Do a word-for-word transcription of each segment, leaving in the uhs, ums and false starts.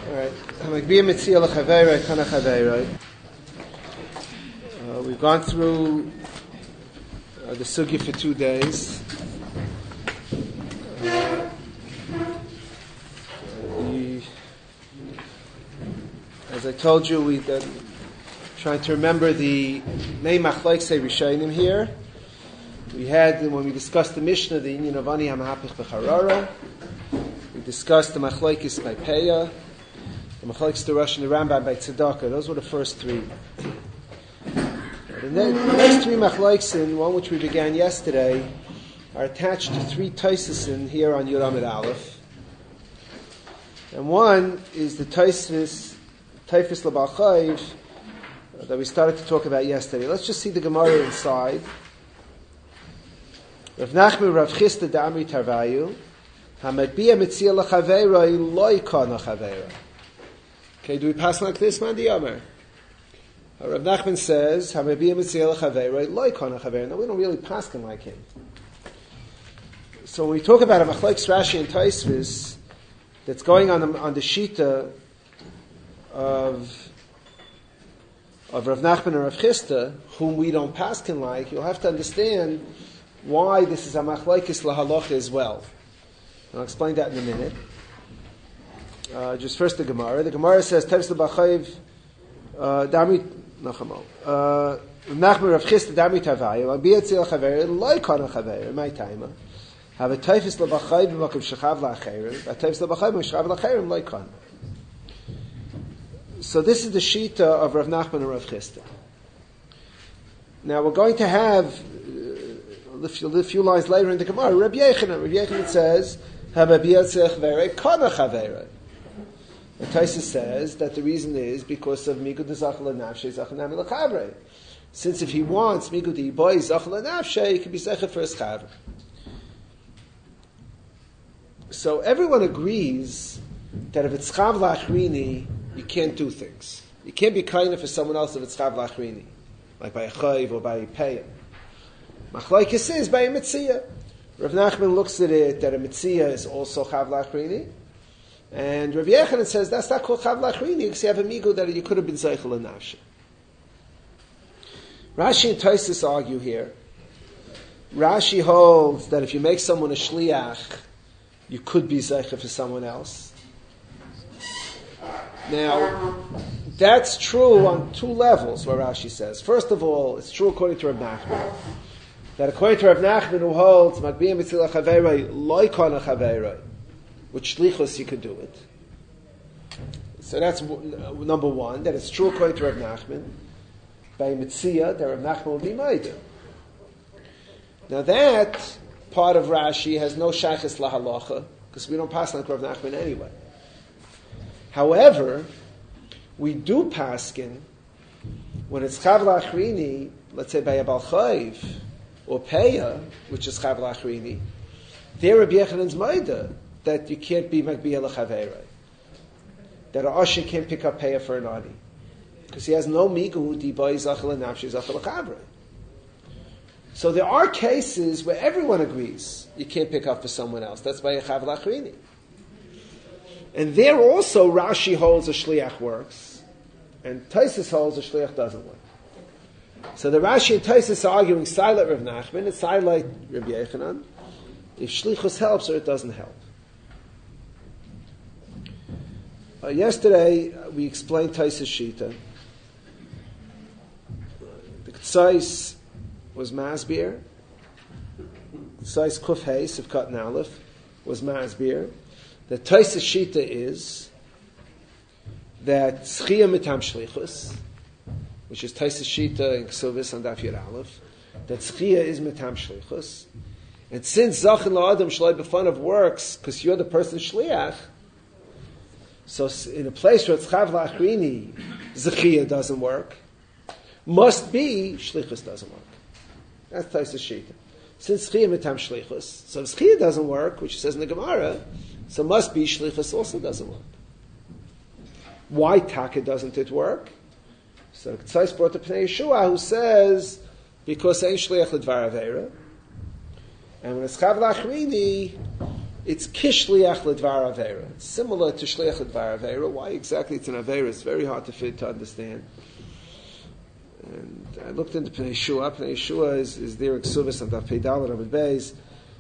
All right. Hamagbiya Mitzia L'Chaveiroi Kana Chaveiroi. We've gone through uh, the sugya for two days. Uh, we, as I told you, we've been trying to remember the main machlokes Rishonim here. We had, when we discussed the Mishnah, the Inyan of Ani HaMahapich B'Charara. We discussed the machlokes by Peah, the machlokes the Rosh and the Rambam by Tzedakah. Those were the first three. The next three machlokes, one which we began yesterday, are attached to three Tosafos here on Yud Amud Aleph. And one is the Tosafos, Taifis L'Bal Chayv, that we started to talk about yesterday. Let's just see the Gemara inside. Rav Nachman Rav Chisda D'Amri Tarvayu, Hamadbiya Mitzia L'Chaveiroi Loi Kana Chaveiroi. Okay, do we pass like this, man? The Yomer. Rav Nachman says, "Hamabiyah mitzvah chaveiroi loy kana chaveiroi." No, we don't really paskin like him. So when we talk about a machlokes Rashi and Tosafos that's going on the, on the shita of of Rav Nachman and Rav Chisda, whom we don't paskin like, you'll have to understand why this is a machlokes lahalacha as well. I'll explain that in a minute. Uh, just first the Gemara. The Gemara says, "Tevs l'bachayv dami." Nachamo. Nachman Rav Chisda D'Amri Tarvayu. Hamabiyah Mitzia L'Chaveiroi Loi Kana Chaveiroi. My time. Have a Taifis L'Bachayv B'Makom Shechav L'Acherim. A Taifis L'Bachayv B'Makom Shechav L'Acherim Loi Kana. So this is the shita of Rav Nachman and Rav Chisda. Now we're going to have uh, a, few, a few lines later in the Gemara. Rabbi Yechanan. Rabbi Yechanan says, Hamabiyah Mitzia L'Chaveiroi Kana Chaveiroi. The Tosafos says that the reason is because of Migud Zachal Nafshei Zachal Nami L'Chavrei. Since if he wants Migud Iboy Zachal Nafshei, he can be Zechet for his Chavre. So everyone agrees that if it's Chav L'Achrini, you can't do things. You can't be kind for someone else if it's Chav L'Achrini, like by a Chayv or by a Peyah. Machlokes is by a Mitzia. Rav Nachman looks at it that a Mitzia is also Chav L'Achrini. And Rav Yechanan says that's not called Chav L'Achrini because you have a migo that you could have been Zeichel and Nafshe. Rashi and Tosafos argue here. Rashi holds that if you make someone a shliach, you could be Zeichel for someone else. Now, that's true on two levels, what Rashi says. First of all, it's true according to Rav Nachman. That according to Rav Nachman who holds Magbiyah Mitzvah Chaveiroi Loi Kana Chaveiroi, with shlichus you could do it. So that's w- number one, that it's true according to Rav Nachman. By Mitzia, that Rav Nachman will be Maida. Now that part of Rashi has no shaychus lahalacha, because we don't pass like Rav Nachman anyway. However, we do paskin when it's Chav L'Achrini, let's say by a Bal Chayv, or Peya, which is Chav L'Achrini, there Rabbi Yechanan's Maida, that you can't be Magbiyah L'Chaveiroi. That a Asher can't pick up Peah for an Ani. Because he has no Migu Dibai Zachal and Nafshi Zachal L'Chavrei. So there are cases where everyone agrees you can't pick up for someone else. That's by a Chav L'Achrini. And there also Rashi holds a Shliach works, and Tosafos holds a Shliach doesn't work. So the Rashi and Tosafos are arguing silent Rav Nachman and silent Rabbi Yechanan. If Shlichus helps or it doesn't help. Uh, yesterday, uh, we explained Tosafos Shita. The Ktsais was Masbir. Ktsais Kuf Heis of Kat and Aleph was Masbir. The Tosafos Shita is that Tzchia Mitam Shlichus, which is Tosafos Shita in Ksuvis and Daf Yud Aleph, that Tzchia is Mitam Shlichus. And since Zachin La'adam Shloi B'Fanav works, because you're the person Shliach, so in a place where it's Chav L'Achrini, Zechiyah doesn't work, must be Shlichus doesn't work. That's Tosafos Shita. Since Zechiyah Mitam Shlichus, so if Zechiyah doesn't work, which it says in the Gemara, so must be Shlichus also doesn't work. Why Taka doesn't it work? So the Ktsais brought to Pnei Yeshua, who says, because Ein Shliach L'Dvar Aveira, and when it's Chav L'Achrini, it's kishliach ledvar avera. It's similar to shliach ledvar avera. Why exactly it's an avera? It's very hard to fit to understand. And I looked into Pnei Yeshua. Pnei Yeshua is, is there in Ksuvas and Daf Pei Dalet Amud Beis.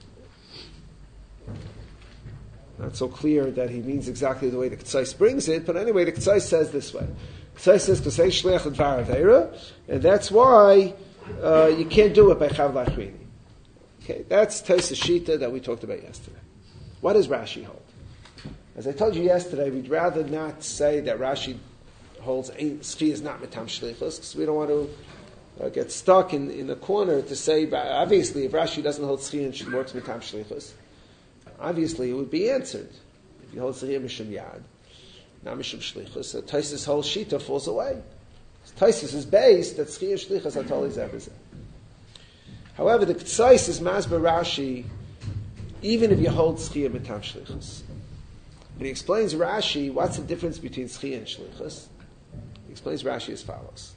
Not so clear that he means exactly the way the Ketzais brings it, but anyway, the Ketzais says this way. Ketzais says Kesei Shliach Ledvar Avera, and that's why uh, you can't do it by Chav Lachrini. Okay, that's Tosas Shita that we talked about yesterday. What does Rashi hold? As I told you yesterday, we'd rather not say that Rashi holds Ski is not Mitam Shlichus, because we don't want to uh, get stuck in, in a corner to say, obviously, if Rashi doesn't hold Ski and works Mitam Shlichus, obviously it would be answered. If you hold Ski Mishum Yad, not Mishum Shlichus, so Tosas' whole Shita falls away. Tosas is based that Ski and Shlichus are totally Zebazeh. However, the Ketzais is Masber Rashi, even if you hold Schia Mitam Shlichus. And he explains Rashi, what's the difference between Schia and Shlichus? He explains Rashi as follows.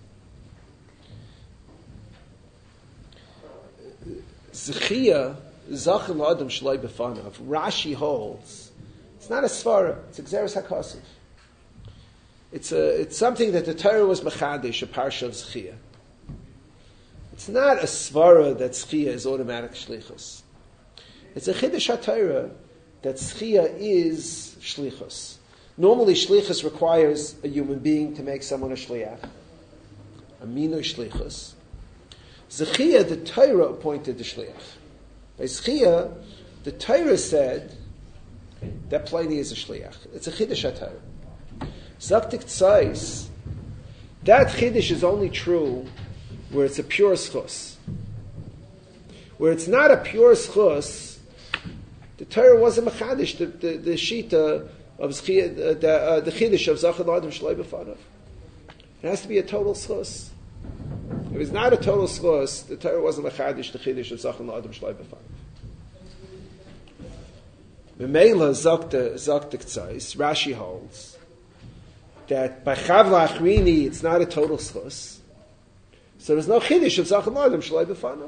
Zechia, Zachem Adam Shloi Befanav, Rashi holds, it's not a Svara, it's a Xeris HaKosiv. It's, a, it's something that the Torah was Mechadish, a Parsha of Zechia. It's not a svara that Schia is automatic shlichus. It's a chiddush HaTorah that Schia is shlichus. Normally, shlichus requires a human being to make someone a shliach, a minui shlichus. Zechia, the Torah appointed the shliach. By Schia, the Torah said that Pliny is a shliach. It's a chiddush HaTorah. Zaktik tzais, that chiddush is only true where it's a pure schus. Where it's not a pure schus, the Torah wasn't mechadish, the, the, the shita of schia, the, the, uh, the chiddush of Zachar Adam Shloi B'fanav. It has to be a total schus. If it's not a total schus, the Torah wasn't mechadish, the chiddush of Zachar Adam Shloi B'fanav. Memela Zakta Zakta K'tzais, Rashi holds that by Chav Lachrini it's not a total schus. So there's no chiddush of Zachem Adam Shloi B'fanav.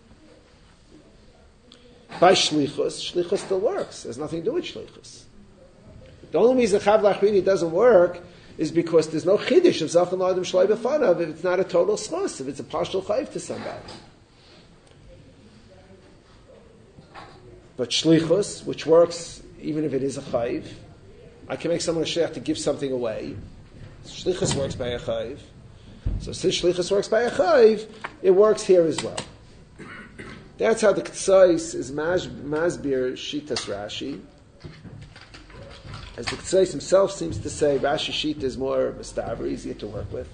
By Shlichus, Shlichus still works. There's nothing to do with Shlichus. The only reason Chav Lachrini doesn't work is because there's no chiddush of Zachem Adam Shloi B'fanav if it's not a total schos, if it's a partial chayv to somebody. But Shlichus, which works even if it is a chayv, I can make someone a shliach to give something away. Shlichus works by a chayv. So since Shlichus works by a chayv, it works here as well. That's how the Ketzais is masbir Shitas Rashi. As the Ketzais himself seems to say, Rashi Shita is more mistaver, easier to work with.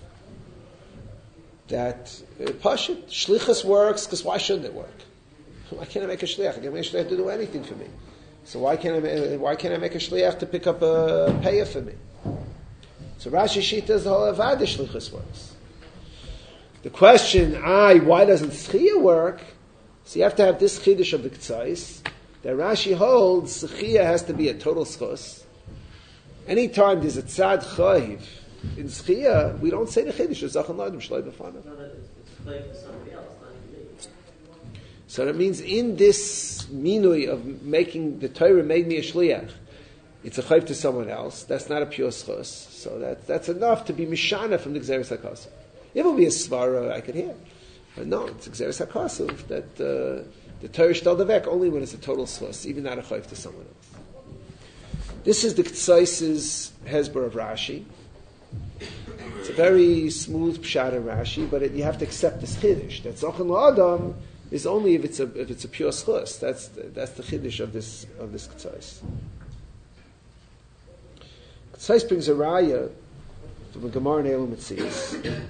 That uh, Pashut, Shlichus works, because why shouldn't it work? Why can't I make a shliach? I can't make a shliach to do anything for me. So why can't I, why can't I make a shliach to pick up a payah for me? So Rashi Shita is the whole Avad Shlichus works. The question, I, why doesn't Schia work? So you have to have this chiddush of the Ketzais, that Rashi holds, Schia has to be a total schos. Anytime there's a tzad chayiv in Schia, we don't say the chiddush of Zachem Adam Shloi B'fanav. No, that it's chayiv for somebody else, not for me. So that means in this minui of making, the Torah made me a shliach, it's a chayiv to someone else, that's not a pure schos. So that, that's enough to be mishana from the Gzeres HaKosov. If it would be a svara, I could hear. But no, it's Gzeres HaKosov that uh, the Torah shtel davek only when it's a total svus, even not a chayv to someone else. This is the Ketzais' hezber of Rashi. It's a very smooth pshat in Rashi, but it, you have to accept this chiddush that Zachem L'Adam is only if it's a if it's a pure schus. That's the, that's the chiddush of this of this Ketzais. Ketzais brings a raya from the Gemara in Eilu Metzias.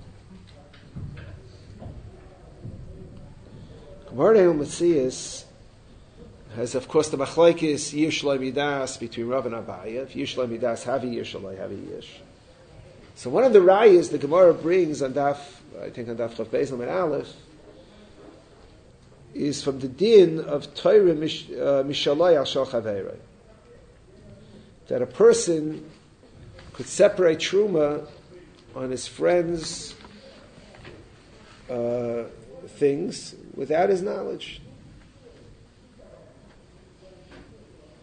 Gemara in Eilu Metzias has, of course, the machlokes Yish Lo Midas between Rav and Abaye. If Yish Lo Midas, Havi Yish or Havi Yish. So one of the rayas the Gemara brings on Daf, I think on Daf Chav Beis Lamed Aleph, is from the din of Torah Mishalai Al Shal Chaveiroi. That a person could separate truma on his friend's uh, things without his knowledge.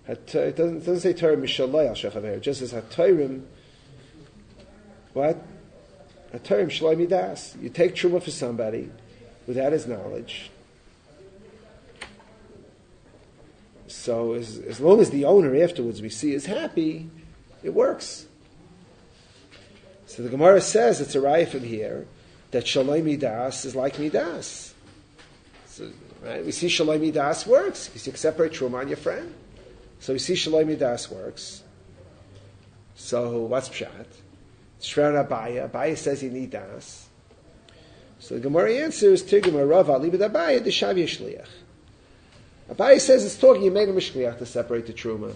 It doesn't, it doesn't say Torah mishalai al shechaver. It just says hatorim. What? Hatorim shalai midas. You take truma for somebody without his knowledge. So as, as long as the owner afterwards we see is happy, it works. So the Gemara says it's a raya from here that shalai midas is like midas. So, right? We see shalai midas works because you can separate truma on your friend. So we see Shalai Midas works. So what's Pshat? Shrein Abaya. Abaya says you need Das. So the Gemara answers, Tigma Rav Alibid Abaya, the Shavi Shliach. Abaya says it's talking, you made a Mishliach to separate the Truma.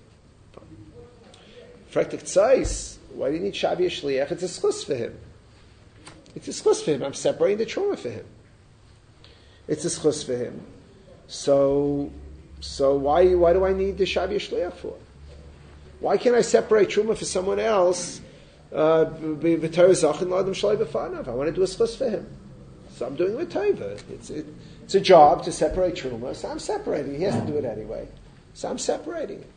Frektik Tzais, why do you need Shavi Shliach? It's a schus for him. It's a schus for him. I'm separating the Truma for him. It's a schus for him. So... So why why do I need the Shavi Shliach for? Why can't I separate Truma for someone else? Uh, I want to do a schus for him. So I'm doing it with Taiva. It's, it, it's a job to separate Truma, so I'm separating. He has to do it anyway. So I'm separating it.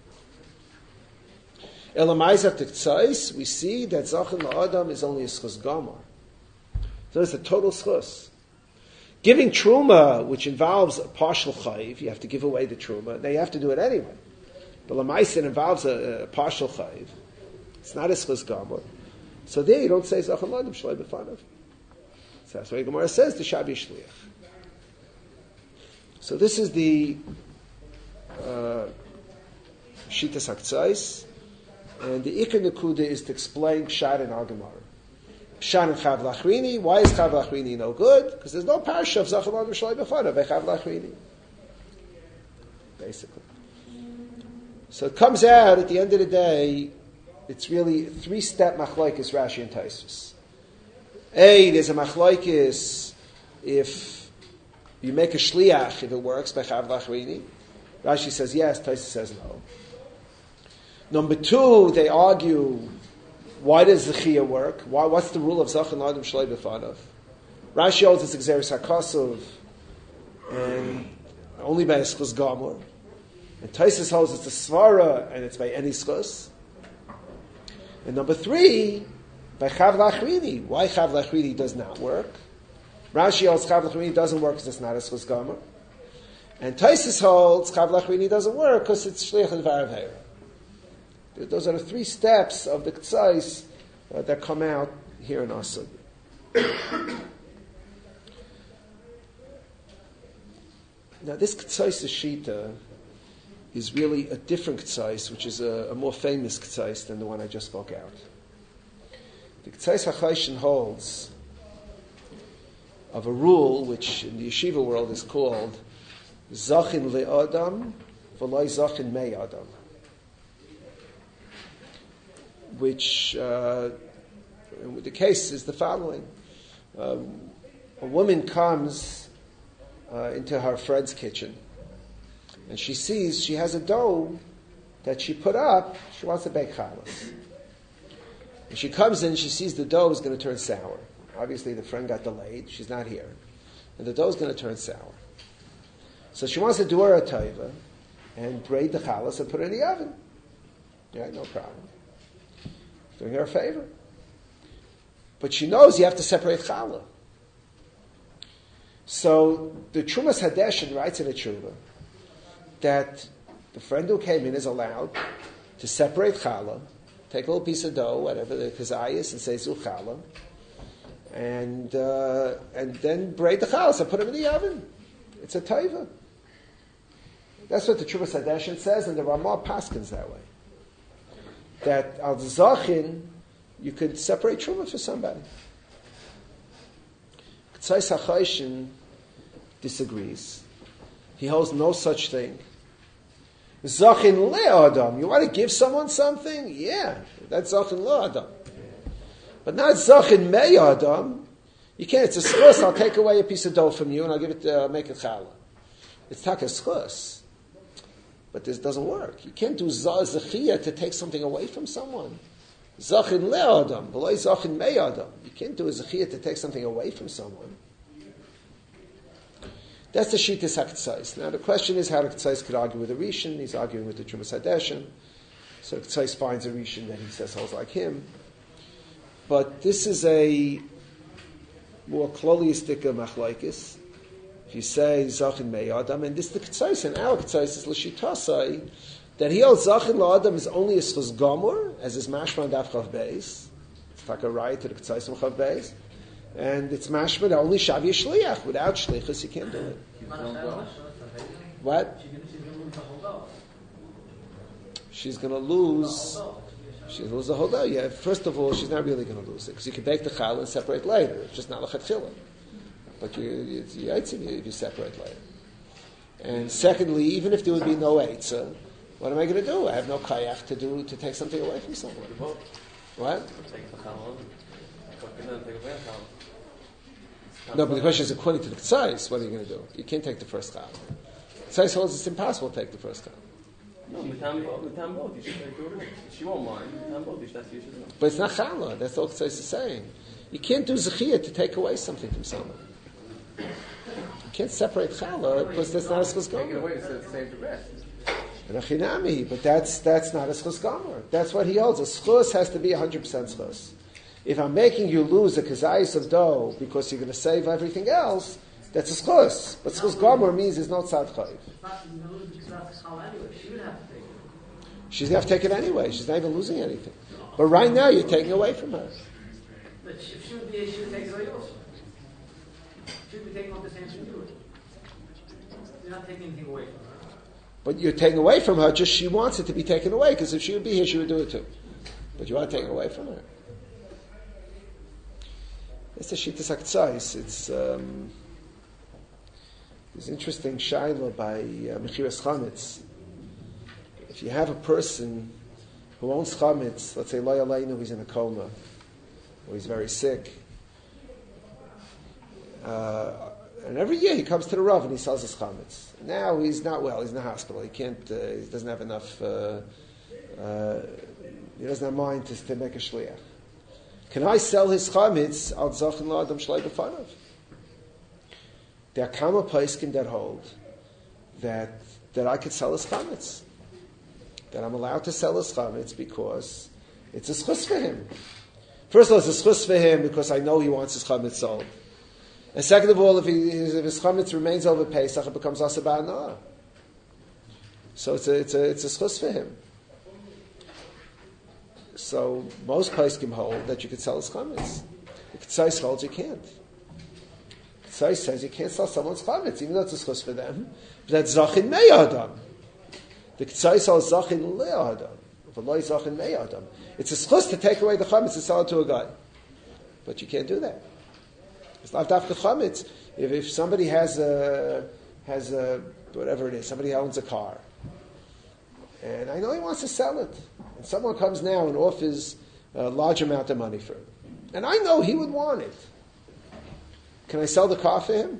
Elamaizav Tiktzais, we see that Zachin La'adam is only a schus gamar. So it's a total schus. Giving truma, which involves a partial chayiv, you have to give away the truma. Now you have to do it anyway. But l'maisa involves a, a partial chayiv. It's not a schus gamur. So there you don't say zachan l'adam shloi b'fanav. So that's why Gemara says the shavi shliach. So this is the uh, shitas haktzais, and the ikar nekuda is to explain pshat in our Gemara. Pshat and Chav Lachrini. Why is Chav Lachrini no good? Because there's no parasha of Zachan L'Adam Shalai B'Fanav by Chav Lachrini. Basically. So it comes out at the end of the day, it's really a three-step machlokes Rashi and Tosfos. A, there's a machlokes if you make a shliach, if it works by Chav Lachrini. Rashi says yes, Tosfos says no. Number two, they argue, why does the Chiyah work? Why, what's the rule of Zachan L'Adam Shalai B'Fanav? Rashi holds it's Exeris HaKosov, and only by a schus gamur. And Tosfos holds it's a svara, and it's by any schus. And number three, by Chav Lachrini. Why Chav Lachrini does not work? Rashi holds Chav Lachrini doesn't work because it's not a schus gamur. And Tosfos holds Chav Lachrini doesn't work because it's Shliach and Varav. Those are the three steps of the K'tzais uh, that come out here in Asad. Now, this K'tzais Shita is really a different K'tzais, which is a, a more famous K'tzais than the one I just spoke out. The K'tzais HaChayshin holds of a rule which in the yeshiva world is called Zachin Le'adam V'loi Zachin Mei Adam, which uh, the case is the following. Um, a woman comes uh, into her friend's kitchen and she sees she has a dough that she put up. She wants to bake challah. And she comes in, she sees the dough is going to turn sour. Obviously the friend got delayed, she's not here. And the dough is going to turn sour. So she wants to do her a taiva and braid the challah and put it in the oven. Yeah, no problem. Doing her a favor. But she knows you have to separate challah. So the Trumas Hadeshin writes in a tshuva that the friend who came in is allowed to separate challah, take a little piece of dough, whatever, the kazayas, and say zu challah, and, uh, and then braid the challah and put them in the oven. It's a taiva. That's what the Trumas Hadeshin says, and the Ramah paskins that way. That al zachin, you could separate truma for somebody. K'tzais HaChayshin disagrees. He holds no such thing. Zachin le'adam. You want to give someone something? Yeah, that's zachin le'adam. But not zachin me'adam. You can't. It's a schus. I'll take away a piece of dough from you and I'll give it. Uh, make it challah. It's tak a schus. But this doesn't work. You can't do zachiyah to take something away from someone. Zachin le'adam, v'loi zachin me'adam. You can't do a zachiyah to take something away from someone. That's the Shittas HaK'tzais. Now the question is how the K'tzais could argue with the Rishon. He's arguing with the Trumas Hadeshin. So the K'tzais finds a Rishon that he says holds like him. But this is a more kloliistic machlokes. If you say Zachin Mei Adam, and this is the K'tzais, and our K'tzais is L'Shitasai, that he holds Zachin La'adam is only a Schus Gomor, as is Mashma Daf Chav Beis. It's like a right to the K'tzais of Chav Beis. And it's Mashma that only Shav Yishliach. Without Shlichus, you can't do it. What? She's going to lose. She's going to lose the whole day. Yeah, first of all, she's not really going to lose it because you can bake the challah and separate later. It's just not a chetchilah. But you, you, you, you, you separate later. And secondly, even if there would be no eitzah, what am I going to do? I have no kayach to do to take something away from someone. What? No, but the question is according to the K'tzais, what are you going to do? You can't take the first challah. K'tzais holds it's impossible to take the first challah. No, she won't mind. But it's not challah. That's all K'tzais is saying. You can't do zechiyah to take away something from someone. You can't separate challah because that's not a schus gomer. But that's that's not a schus gomer. That's what he holds. A schus has to be one hundred percent schus. If I'm making you lose a kazayis of dough because you're going to save everything else, that's a schus. But schus gomer means there's no tzad chayiv. She's going to have to take it anyway. She's not even losing anything. But right now, you're taking away from her. But if she would be, she would take it away also. She would be taking off the same from you. You're not taking anything away from her. But you're taking away from her, just she wants it to be taken away, because if she would be here, she would do it too. But you are taking away from her. It's the Shittas HaK'tzais. It's um, there's interesting shaila by uh, Mechiras Chametz. If you have a person who owns chametz, let's say Lo Yaleinu, he's in a coma, or he's very sick, uh, and every year he comes to the Rav and he sells his chametz. Now he's not well; he's in the hospital. He can't. Uh, he doesn't have enough. Uh, uh, he doesn't have mind to, to make a shliach. Can I sell his chametz al zachin la'adam shlei b'fanav? There are kama poskim that hold that that I could sell his chametz. That I'm allowed to sell his chametz because it's a schus for him. First of all, it's a schus for him because I know he wants his chametz sold. And second of all, if, he, if his chametz remains over Pesach, it becomes asa ba'anah. So it's a, it's a, it's a schus for him. So most poskim hold that you could sell his chametz. The K'tzais holds you can't. The K'tzais says you can't sell someone's chametz, even though it's a schus for them. But that's zachin mei adam. The K'tzais holds zachin le adam. V'loi zachin mei adam. It's a schus to take away the chametz and sell it to a guy. But you can't do that. It's not dafka chametz. If, if somebody has a, has a, whatever it is, somebody owns a car, and I know he wants to sell it, and someone comes now and offers a large amount of money for it, and I know he would want it. Can I sell the car for him?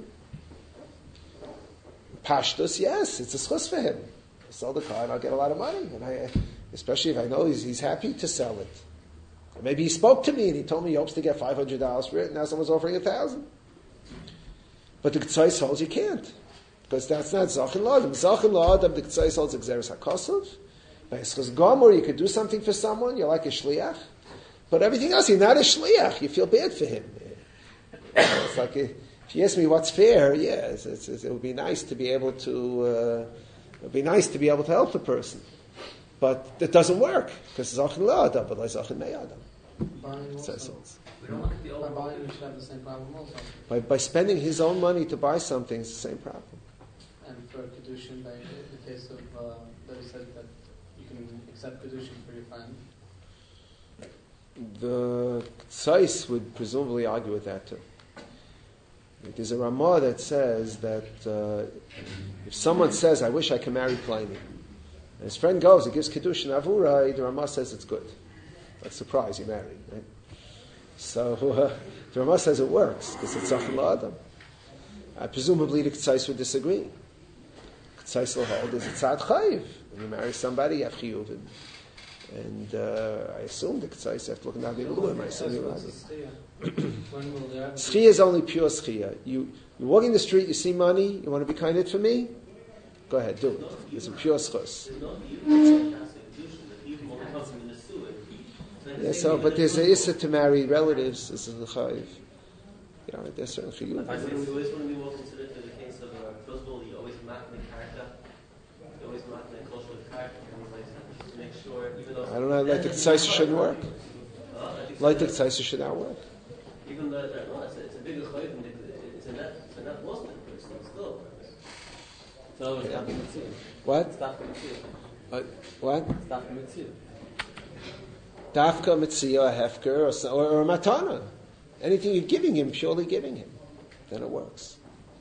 Pashtus, yes, it's a schus for him. I'll sell the car and I'll get a lot of money, and I, especially if I know he's, he's happy to sell it. Maybe he spoke to me and he told me he hopes to get five hundred dollars for it, and now someone's offering a thousand. But the K'tzais holds you can't, because that's not Zachin La'adam. Zachin La'adam, the K'tzais holds Exeris HaKosov. By Schus Gomer, you could do something for someone, you're like a shliach. But everything else, you're not a shliach, you feel bad for him. It's like, a, if you ask me what's fair, yeah, it's, it's, it would be nice to be able to, uh, it would be nice to be able to help the person. But it doesn't work, because Zachin La'adam, but like Zachin Mei Adam. Says We don't look at the old by buying, we should have the same problem also. By, by spending his own money to buy something, it's the same problem. And for Kedushin, by the case of, uh, that he said that you can accept Kedushin for your friend. The Tzais would presumably argue with that too. There's a Ramah that says that uh, if someone says, I wish I could marry Pliny, and his friend goes, he gives Kedushin Avura, the Ramah says it's good. That's a surprise, he married, right? So uh, the Ramah says it works, because it's Zachin La'adam. Uh, presumably the K'tzais would disagree. K'tzais will hold is a tzad chayiv. When you marry somebody, you have chiyuvim. And uh, I assume the Ketzais, after looking at the Eluim, I assume you're right. Schia is only pure schia. You, you're walking the street, you see money, you want to be kind for me? Go ahead, do it. It's a pure schus. Yeah, so, but there's a issa to marry relatives, this is the chayiv. Yeah, right, there's certain chiyuv. I think we always want to be more considerate to the case of, uh, first of all, you always mark the character, you always mark the culture of character, and like, to make sure, even though... I don't know, like the Ketzais shouldn't work. Like the Ketzais should not work. Even though, no, it's a, it's a bigger chayiv, and it's a net, it's a net Muslim person, still. So it's not the mitzvah. What? It's not the mitzvah. Uh, what? It's not the mitzvah. Dafka, Mitzia, a Hefker, or, or, or a Matana. Anything you're giving him, purely giving him. Then it works.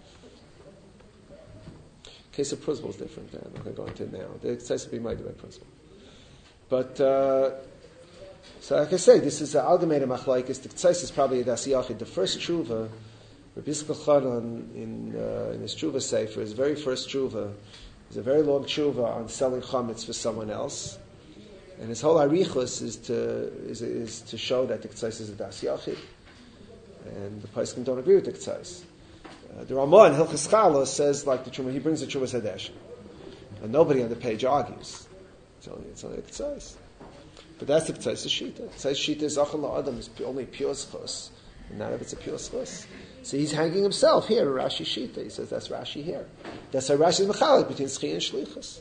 Case of principle is different. I'm not going to go into it now. The Ketzais will be my direct principle. But, uh, so like I say, this is an Algemeine Machlaikis. The Ketzais is probably a Das Yachid. The first tshuva, Rabbi Yisrael Chanan in, uh, in his tshuva sefer, his very first tshuva, is a very long tshuva on selling chametz for someone else. And his whole arichus is to is, is to show that the Ketzais is a Das Yachid, and the Paiskim don't agree with the Ketzais. Uh, the Ramah in Hilchos Chala says like the Truma, he brings the Truma Sadesh, and nobody on the page argues. It's only it's only the Ketzais, but that's the Ketzais Shita. Ketzais Shita is Achal La'adam is only pure schus, and not if it's a pure schus. So he's hanging himself here, Rashi Shita. He says that's Rashi here. That's how Rashi is mechalik between Schia and Shlichus.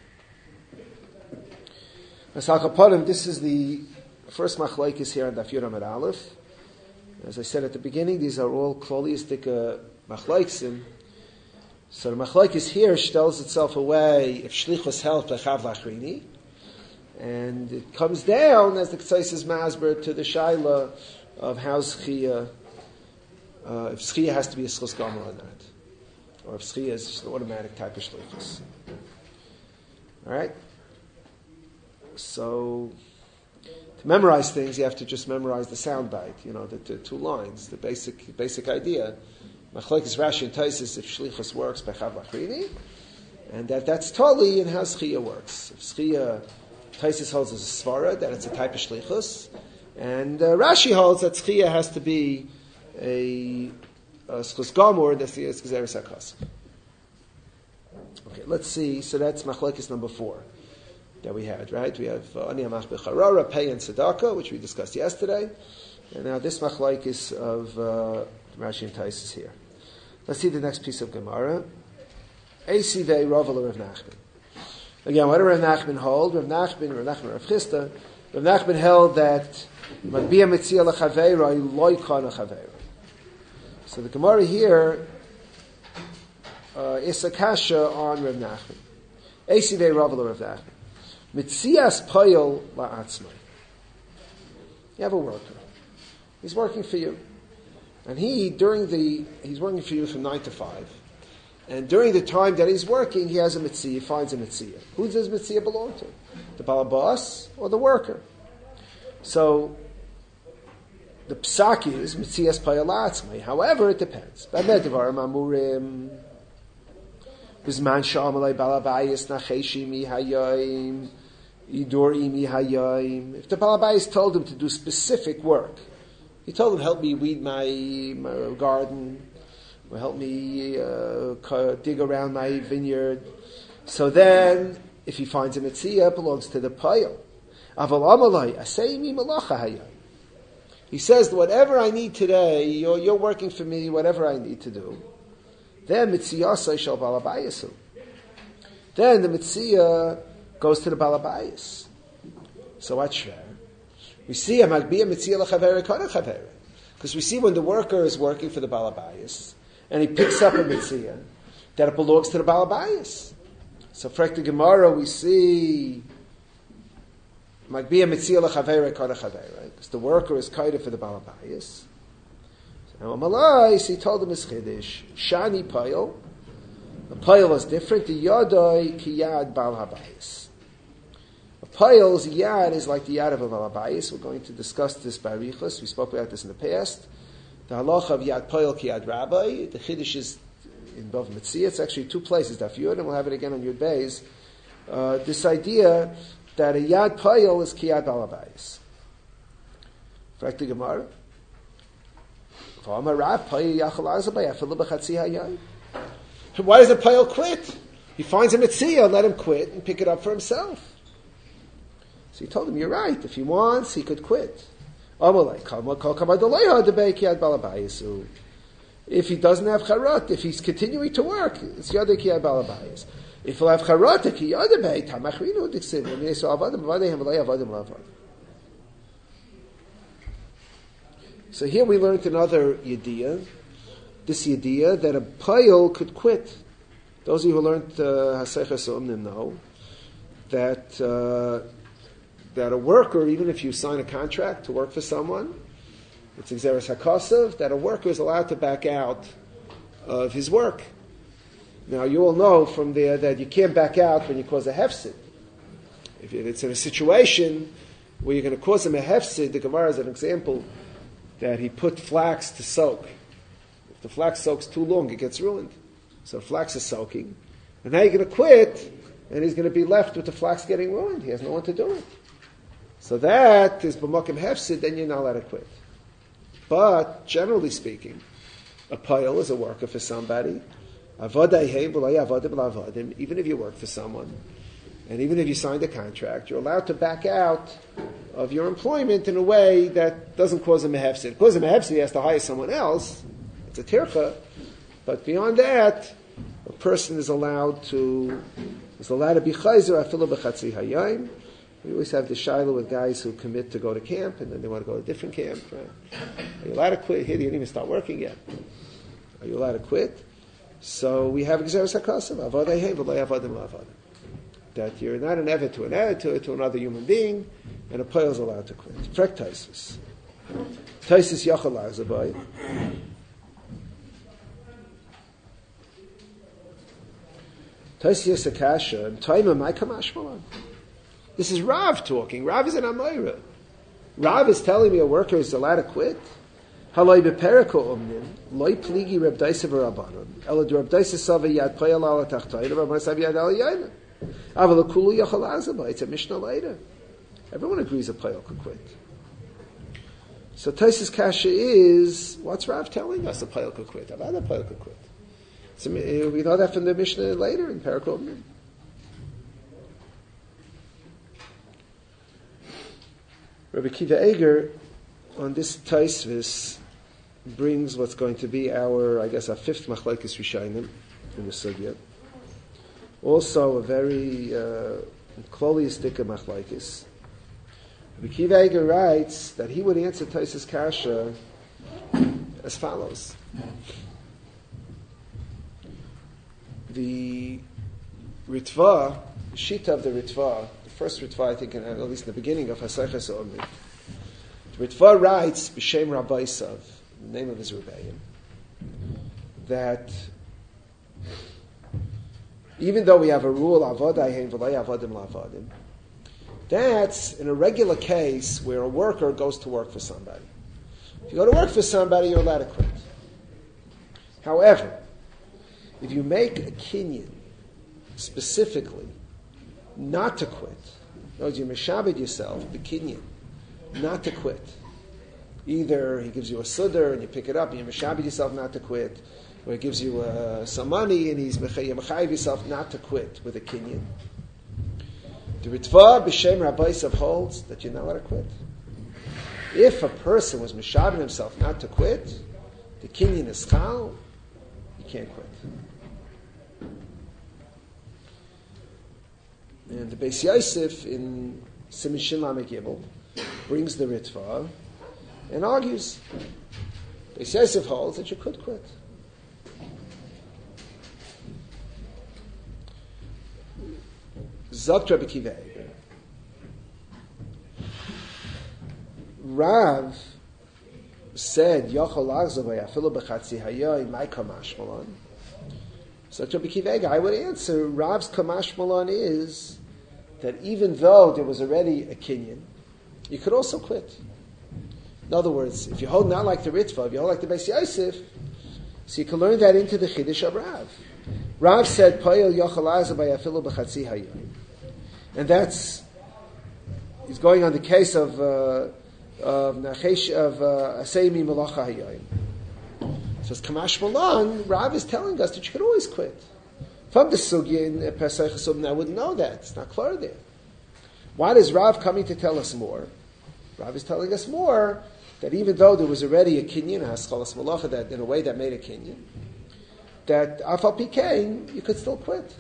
This is the first machlaikis here on Daf Yud Amud Aleph. As I said at the beginning, these are all kloliistic uh, machlaikisim. So the machlaikis here tells itself away if shlichus helps lechav lachrini, and it comes down as the Ketzais is masber to the shaila of how schia, uh, if schia has to be a schus gomer or not, or if schia is just an automatic type of shlichus. All right. So, to memorize things, you have to just memorize the sound bite, you know, the, the two lines, the basic basic idea. Machlekes Rashi and Taisus, if shlichus works, bechav lachrini, and that that's totally in how schia works. If schia, Taisus holds as a svara, that it's a type of shlichus, and uh, Rashi holds that schia has to be a schus gomor, that's the gezeres hakasv. Okay, let's see. So that's machlekes number four that we had, right? We have Ani Amach B'Charara, Pei and Tzedakah, which we discussed yesterday. And now this machlaikis of uh, Rashi and Taisus here. Let's see the next piece of Gemara. Eisi Vei Rav Rav Nachman. Again, what did Rav Nachman hold? Rav Nachman, Rav Nachman, Rav Chisda. Rav Nachman held that Magbiya Mitzia L'Chaveira Loi Kana Chaveira. So the Gemara here uh, is a kasha on Rav Nachman. Eisi Vei Rav Rav Nachman. Mitzias Payil La'atzmai. You have a worker. He's working for you. And he, during the, he's working for you from nine to five. And during the time that he's working, he has a mitzvah, he finds a mitzvah. Who does mitzvah belong to? The balabas or the worker? So, the psak is mitzias payil la'atzmai. However, it depends. B'medvar mamurim b'zman sha'amalei balabayis nacheshi mi hayayim idur imi hayayim. If the balabayis told him to do specific work, he told him, help me weed my, my garden, or help me uh, dig around my vineyard. So then, if he finds a mitzvah, it belongs to the payil. Aval amalai asayimi malacha hayayim. He says, whatever I need today, you're, you're working for me, whatever I need to do. Then mitziyasai shal balabayasu. Then the mitziyah goes to the balabayas. So what's fair? We see a magbiya mitziyah l'chavera kana chavera, because we see when the worker is working for the balabayas and he picks up a mitziyah that it belongs to the balabayas. So for the Gemara we see magbiya mitziyah l'chavera kana chavera, because the worker is kaida for the balabayas. Now, Malais, he told him his chiddush. Shani payil. The payil is different. The yadai ki yad bal habayis. A payil's yad is like the yad of a bal habayis. We're going to discuss this by Riechus. We spoke about this in the past. The halacha of yad payil ki yad rabbi. The chiddush is in Bava Metzia. It's actually two places, Daf Yud, and we'll have it again on Yud Beis. Uh, this idea that a yad payil is kiyad balabayis. Fact the Gemara. Why does the payil quit? He finds a mitzvah, let him quit and pick it up for himself. So he told him, you're right. If he wants, he could quit. If he doesn't have charot, if he's continuing to work, it's yadei kiyad balabayis. If he'll have charot, kiyad beit hamachrinu diksiv. So here we learned another yediyah, this yediyah that a payil could quit. Those of you who learned Haseiches Umnim know that uh, that a worker, even if you sign a contract to work for someone, it's Xeris HaKosav, that a worker is allowed to back out of his work. Now, you all know from there that you can't back out when you cause a hefsid. If it's in a situation where you're going to cause him a hefsid, the Gemara is an example that he put flax to soak. If the flax soaks too long, it gets ruined. So flax is soaking. And now you're going to quit, and he's going to be left with the flax getting ruined. He has no one to do it. So that is b'makom hefsid, then you're not allowed to quit. But, generally speaking, a payil is a worker for somebody. Even if you work for someone, and even if you signed a contract, you're allowed to back out of your employment in a way that doesn't cause him a hefsid. It causes him a hefsid, he has to hire someone else. It's a tircha. But beyond that, a person is allowed to is allowed to be chayzer afilu b'chatzi hayayim. We always have the shaila with guys who commit to go to camp and then they want to go to a different camp. Right? Are you allowed to quit? Here, you didn't even start working yet. Are you allowed to quit? So we have Xeris HaKosav, avodah hey v'lo yavadim la'avadim. That you're not an evet to an evet to, to another human being, and a payil is allowed to quit. Frek Taisus. Taisus yachal la'azabai. Taisus Akasha, and Taima my kamashmalan. This is Rav talking. Rav is an Amayra. Rav is telling me a worker is allowed to quit. Haloi beperiko omnin, loi pligi Reb Daisa v'Rabbanon, ela du Reb Daisa sava yad payal ala tachtayna, Reb Daisa yad ala yayna. Aval akulu yachal azaba, it's a Mishnah later. Everyone agrees a payal could quit. So Taisus Kasha is, what's Rav telling us a payal could quit? About a payal could quit. So we know that from the Mishnah later in Perikot Omnin. Rabbi Kiva Eger, on this Taisvis, brings what's going to be our, I guess, our fifth Machlekes Rishayim in the Sugya. Also a very uh, kloliistic Machlekes. Rabbi Kiva Eger writes that he would answer Taisus Kasha as follows. The Ritva, the Shita of the Ritva, the first Ritva, I think, in, at least in the beginning of Haseiches Omid, the Ritva writes, B'Shem Rabbaisav, the name of his rebellion, that even though we have a rule, Avodah v'lo Avodim la'Avodim, that's in a regular case where a worker goes to work for somebody. If you go to work for somebody, you're allowed to quit. However, if you make a kinyan specifically not to quit, in other words, you meshabed yourself, the kinyan, not to quit. Either he gives you a sudar and you pick it up and you meshabed yourself not to quit, or he gives you uh, some money and he's mechayiv yourself not to quit with a kinyan. The Ritva b'Shem Rabbaisav holds that you're not allowed to quit. If a person was meshabed himself not to quit, the kinyan is chal, you can't quit. And the Beis Yosef in Siman Shin Lamed Gimel brings the Ritva and argues. Beis Yosef holds that you could quit. Zokt Rabbi Kiva Eger. Rav said, Yochol Lachzavay afilu b'chatzi hayoy my kamash malon. So Rabbi Kiva Eger, I would answer, Rav's kamash malon is that even though there was already a kinyan, you could also quit. In other words, if you hold not like the Ritva, if you hold like the Beis Yosef, so you can learn that into the Chiddush of Rav. Rav said, Poyel yochel azabay afilu b'chatzi hayoy. And that's He's going on the case of uh, of Nachesh of Aseimi Malacha Hayoim. So as Kamash Malan, Rav is telling us that you can always quit. From the sugya in Pesach Chasubim, I wouldn't know that. It's not clear there. Why is Rav coming to tell us more? Rav is telling us more that even though there was already a kinyan, a haschalas malacha, that in a way that made a kinyan, that afal pikein, you could still quit.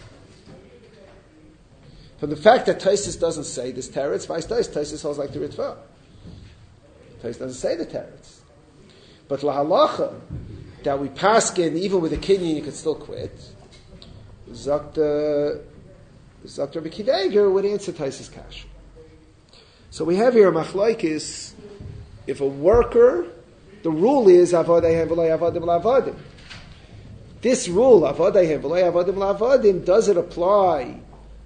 From the fact that Taisus doesn't say this teretz, vice Taisus, Taisus holds like the Ritva. Taisus doesn't say the teretz. But lahalacha, that we paskin, even with a kinyan, you could still quit. Zakta, Zakta Rabbi Akiva Eiger would answer Taisus Kash. So we have here a machlokes. If a worker, the rule is avadayhem v'lo avadim la'avadim. This rule, avadayhem v'lo avadim la'avadim, does it apply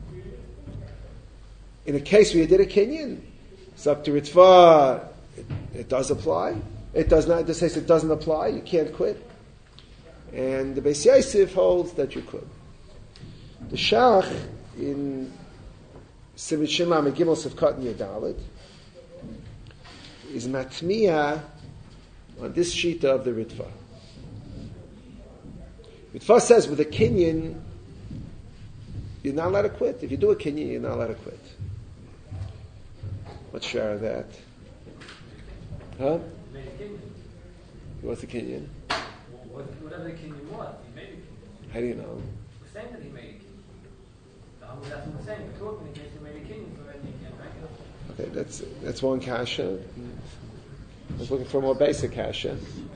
in a case where you did a kinyan? Zakta Ritva, it, it does apply. It does not. This says it doesn't apply. You can't quit. And the Beis Yosef holds that you could. The Shach in Simit Shema Megimel Sivkat Yadalit is matmiya on this sheet of the Ritva. Ritva says with a kinyan, you're not allowed to quit. If you do a kinyan, you're not allowed to quit. What's share of that? Huh? What's the kinyan? Whatever the kinyan was, he made a kinyan. How do you know? We're saying that he made a kinyan. That's what we're saying. We're talking in case he made a kinyan for anything he can't recognize. Okay, that's that's one kasha. I was looking for a more basic kasha.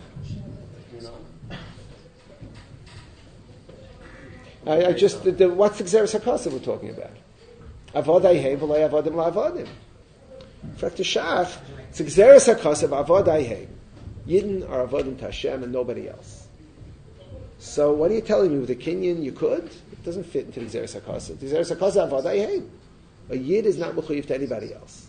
I, I just the, the, what's the Gzeres HaKosav we're talking about? Avodai hey v'lei avodim la'avodim. Frak to Shach, it's a Gzeres HaKosav avodai hey. Yidden are avodim to Hashem and nobody else. So what are you telling me with a kinyan you could? It doesn't fit into the Gzeres HaKosav. The Gzeres HaKosav avodai hey. A Yid is not mechuyev to anybody else.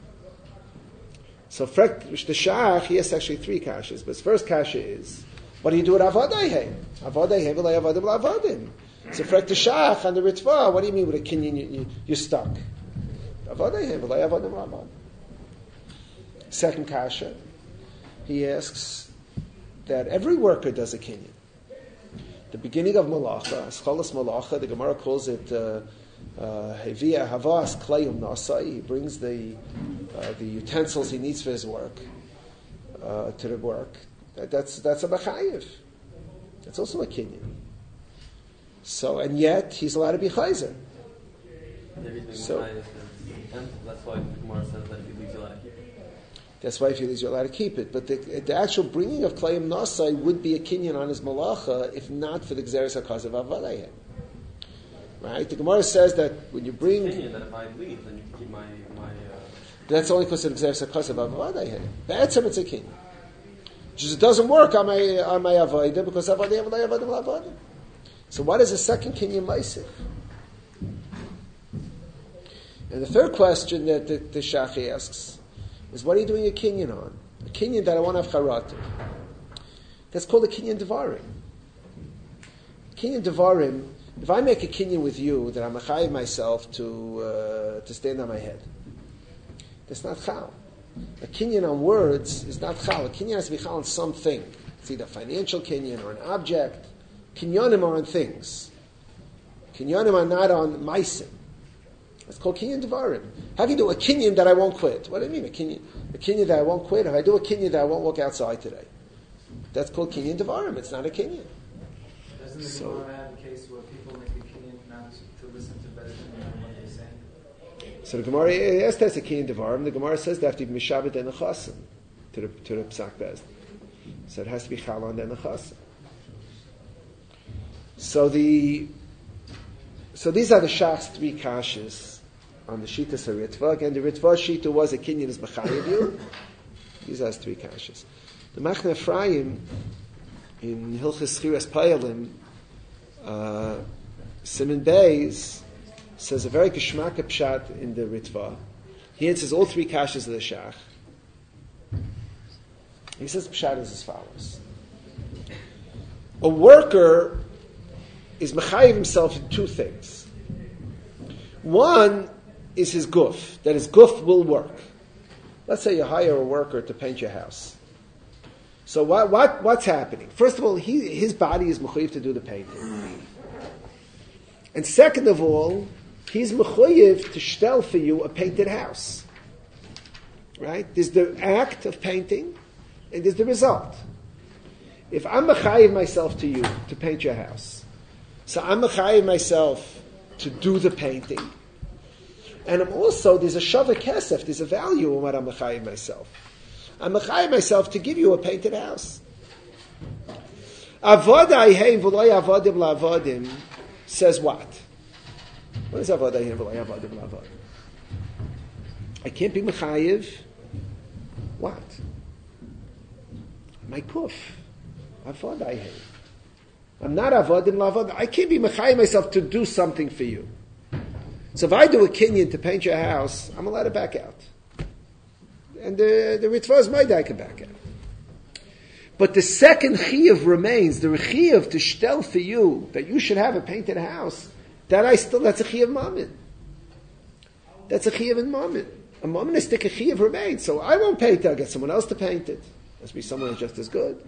So Frek the Shach, he has actually three kashas. But his first kasha is, what do you do with Avodai Hey? Avodai Hey v'lei avodim la'avodim. So Frek the Shach on the Ritva, what do you mean with a kinyan you, you, you're stuck? Avodai Hey v'lei avodim la'avodim. Second kasha, he asks that every worker does a kinyan. The beginning of Malacha, Scholas Malacha, the Gemara calls it uh, Hevia Havas Klayum Nasai. He brings the uh, the utensils he needs for his work uh, to the work. That, that's that's a Bachayev. That's also a kinyan. So and yet he's allowed to be chayzer. So that's why Gemara says that if he leaves, you're allowed to keep it. That's why if he leaves, you're allowed to keep it. But the, the actual bringing of Klayum Nasai would be a kinyan on his malacha if not for the Gzeres HaKosav Avadayim. Right? The Gemara says that when you bring... It's that if I leave, then you can keep my... my uh... That's only because of the Gzeres HaKosav Avadayim. That's him, it's a kinyan. Just it doesn't work on my on my Avodah because Avadayim Avadayim Avadayim Avadayim. So what is the second kinyan Maisif? And the third question that the, the Shach asks is, what are you doing a kinyan on? A kinyan that I want to have charata. That's called a kinyan devarim. Kinyan devarim, if I make a kinyan with you that I'm achayiv myself to uh, to stand on my head, that's not chal. A kinyan on words is not chal. A kinyan has to be chal on something. It's either a financial kinyan or an object. Kinyanim are on things. Kinyanim are not on maisim. It's called kinyan devarim. How can you do a kinyan that I won't quit? What do you mean, a kinyan? A kinyan that I won't quit? If I do a kinyan that I won't walk outside today, that's called kinyan devarim. It's not a kinyan. Doesn't the So, Gemara have a case where people make a kinyan not to listen to better than what they say? so the Gemara, yes, that's a kinyan devarim. The Gemara says they have to be mishabed and nechasim to the to the psak bezd. So it has to be chalon and nechasim. So the so these are the Shach's three kashas on the Shitas HaRitva. Again, the Ritva Shita was a kinyan is B'chayev you. These are his three kashas. The Machne Ephraim in Hilchis Chiras Payalim, uh, Simon Beis says a very geschmack pshat in the Ritva. He answers all three kashas of the Shach. He says pshat is as follows: a worker is mechayiv himself in two things. One is his guf, that his guf will work. Let's say you hire a worker to paint your house. So what, what, what's happening? First of all, he, his body is mechuyev to do the painting. And second of all, he's mechuyev to shtel for you a painted house. Right? There's the act of painting, and there's the result. If I'm mechayev myself to you to paint your house, so I'm mechayev myself to do the painting, and I'm also, there's a shavah kesef, there's a value in what I'm mechayev myself. I'm mechayev myself to give you a painted house. Avodah heim v'loy avodim la'avodim says what? What is avodah heim v'loy avodim la'avodim? I can't be mechayev. What? My kuf. Avodah heim. I'm not avodim la'avodim. I can't be mechayev myself to do something for you. So if I do a kinyan to paint your house, I'm allowed to back out. And the, the Ritva is my day, I can back out. But the second chiyuv remains, the chiyuv to shtel for you, that you should have a painted house, that I still, that's a chiyuv mammon. That's a chiyuv in mammon. A mammonistic chiyuv remains. So I won't paint it, I'll get someone else to paint it. Must be someone who's just as good.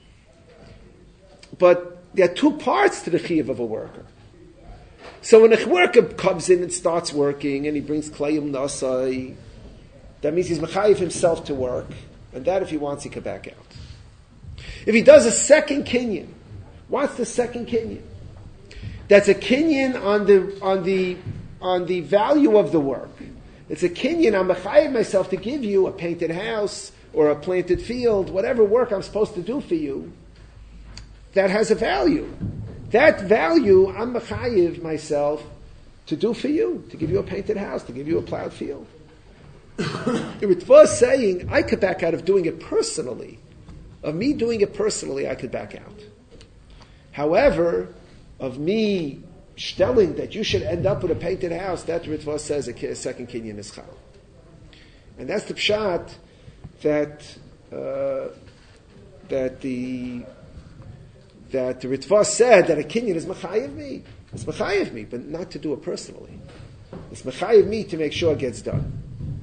But there are two parts to the chiyuv of a worker. So when a worker comes in and starts working, and he brings klayim nasai, that means he's mechayiv himself to work, and that if he wants, he can back out. If he does a second kinyan, what's the second kinyan? That's a kinyan on the on the on the value of the work. It's a kinyan. I'm mechayiv myself to give you a painted house or a planted field, whatever work I'm supposed to do for you. That has a value. That value, I'm mechayiv myself to do for you, to give you a painted house, to give you a plowed field. The Ritva is saying, I could back out of doing it personally. Of me doing it personally, I could back out. However, of me shtelling that you should end up with a painted house, that Ritva says a second kinyan is chal. And that's the pshat that uh, that the that the Ritva said that a kinyan is mechayiv me. It's mechayiv me, but not to do it personally. It's mechayiv me to make sure it gets done.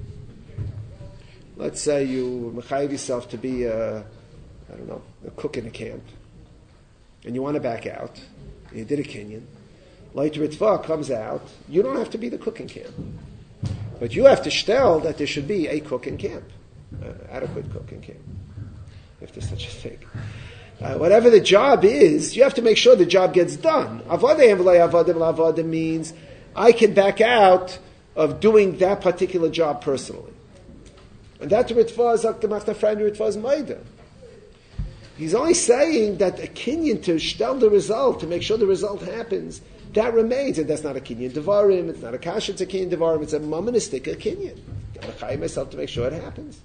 Let's say you mechayiv yourself to be a, I don't know, a cook in a camp, and you want to back out. And you did a kinyan. Later Ritva comes out. You don't have to be the cook in camp, but you have to shtel that there should be a cook in camp, uh, adequate cook in camp, if there's such a thing. Uh, whatever the job is, you have to make sure the job gets done. Avodah avodim la'avodim means I can back out of doing that particular job personally. And that Ritva is like the Machna friend Ritva is Maida. He's only saying that a kinyan to shtel the result, to make sure the result happens, that remains. And that's not a kinyan devarim, it's not a kasha, it's a kinyan devarim, it's a mammonistic a kinyan. I'm going to chai myself to make sure it happens.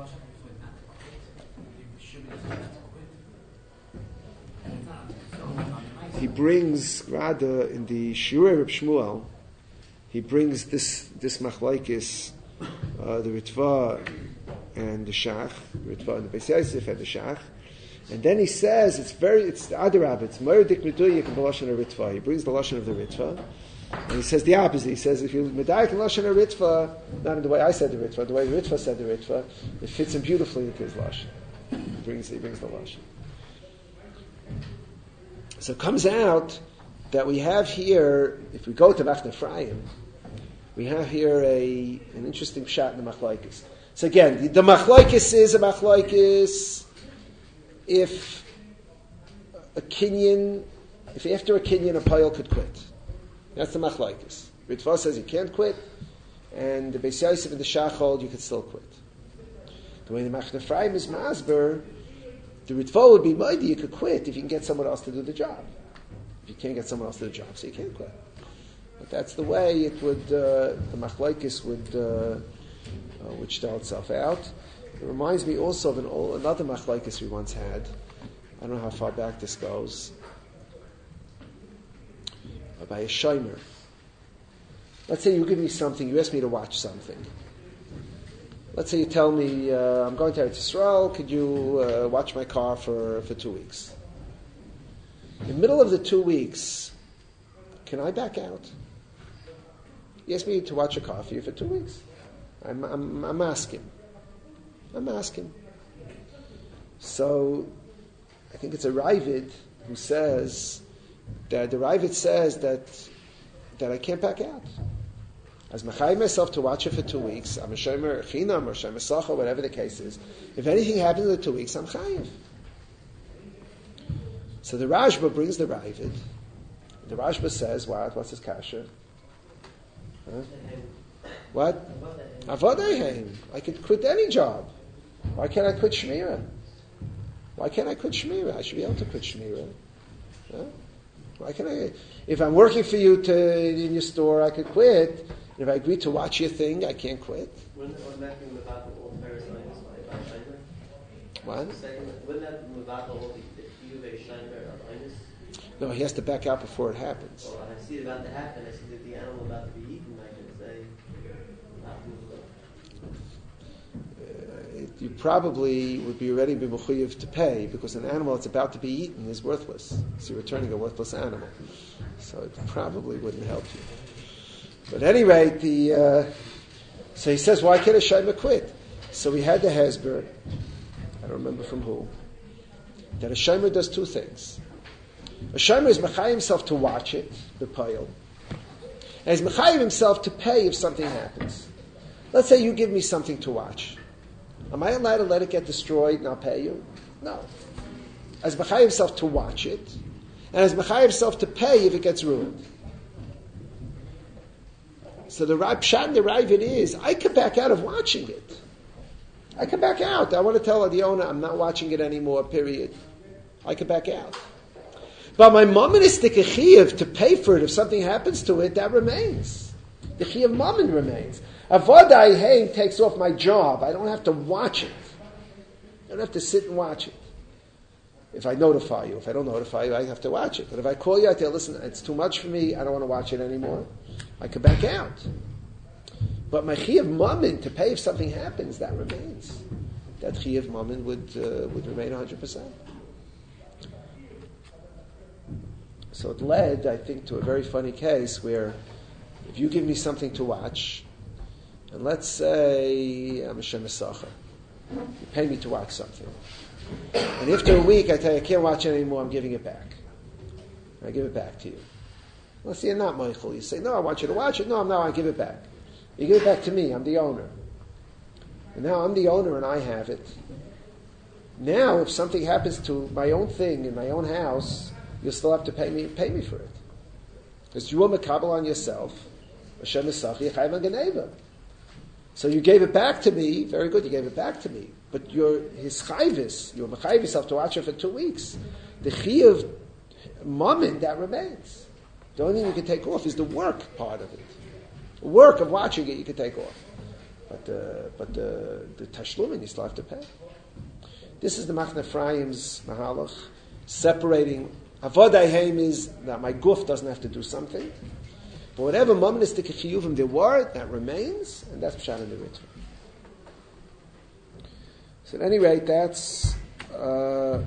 He brings, rather, in the Shirei Reb Shmuel, he brings this, this machlaikis, Uh, the Ritva and the Shach, the Ritva and the Beis Yosef and the Shach, and then he says it's very, it's the Adarab, it's Meridik Meduyik and the Lashon of Ritva. He brings the Lashon of the Ritva, and he says the opposite. He says if you Medayik and Lashon of Ritva, not in the way I said the Ritva, the way the Ritva said the Ritva, it fits him beautifully into his Lashon. He brings, he brings the Lashon. So it comes out that we have here, if we go to Machna Ephraim, we have here a an interesting pshat in the machlaikis. So again, the, the machlaikis is a machlaikis if a kinyan, if after a kinyan a payal could quit. That's the machlaikis. Ritva says you can't quit, and the Beis Yosef and the Shach hold you could still quit. The way the Machna Ephraim is masber, the Ritva would be mighty, you could quit if you can get someone else to do the job. If you can't get someone else to do the job, so you can't quit. But that's the way it would, uh, the machlaikis would, uh, uh, would shtel itself out. It reminds me also of an old, another machlaikis we once had. I don't know how far back this goes. Uh, by a shomer. Let's say you give me something, you ask me to watch something. Let's say you tell me, uh, I'm going to Eretz Yisrael, could you uh, watch my car for, for two weeks? In the middle of the two weeks, can I back out? He asked me to watch a car for you for two weeks. I'm, I'm, I'm asking. I'm asking. So, I think it's a Ravid who says that the Ravid says that that I can't back out. As Machayim myself to watch it for two weeks, I'm a Shomer Chinam or Shomer Sacha, whatever the case is. If anything happens in the two weeks, I'm Chayiv. So the Rashba brings the Ravid. The Rashba says, what? What's his kasha? Huh? What? Avodahem. I could quit any job. Why can't I quit Shmira? Why can't I quit Shmira? I should be able to quit Shmira. Huh? Why can I? If I'm working for you to, in your store, I could quit. If I agree to watch your thing, I can't quit. Wouldn't that be Mavatal all Paris Linus by Shiner? What? Wouldn't that be Mavatal all the Yuve Shiner of Linus? No, he has to back out before it happens. Well, I see it about to happen. I see that the animal about to be eaten. I can say, not uh, it, you probably would be already be mechuyev to pay because an animal that's about to be eaten is worthless. So you're returning a worthless animal. So it probably wouldn't help you. But at any rate, the uh, so he says, why can't a shayma quit? So we had the Hezber, I don't remember from who, that a shayma does two things. A shayma is mechayim himself to watch it, the pile, and he's mechayim himself to pay if something happens. Let's say you give me something to watch. Am I allowed to let it get destroyed and I'll pay you? No. As mechayim himself to watch it, and as mechayim himself to pay if it gets ruined. So the pshat and the Ravid is, I could back out of watching it. I could back out. I want to tell the owner, I'm not watching it anymore, period. I could back out. But my moministic chiyuv to pay for it if something happens to it, that remains. The chiyuv momin remains. Avodah hein takes off my job. I don't have to watch it. I don't have to sit and watch it. If I notify you. If I don't notify you, I have to watch it. But if I call you, I tell you, listen, it's too much for me, I don't want to watch it anymore. I could back out. But my chiyuv mammon to pay if something happens, that remains. That chiyuv mammon would uh, would remain one hundred percent. So it led, I think, to a very funny case where if you give me something to watch, and let's say I'm a shemesacha, you pay me to watch something. And after a week, I tell you, I can't watch it anymore, I'm giving it back. I give it back to you. Let's say you're not Michael. You say, no, I want you to watch it. No, no, I give it back. You give it back to me. I'm the owner. And now I'm the owner and I have it. Now, if something happens to my own thing in my own house, you'll still have to pay me pay me for it. Because you will makabel on yourself. So you gave it back to me. Very good, you gave it back to me. But you're his chayvis. You're mechayiv yourself to watch it for two weeks. The chiyuv mammon, that remains. The only thing you can take off is the work part of it. The work of watching it you can take off. But, uh, but uh, the tashlumin you still have to pay. This is the Machne Ephraim's mahalach, separating avodah heim is that my guf doesn't have to do something. But whatever monistic chiyuvim there were, that remains, and that's pshat in the Ritva. So at any rate, that's uh,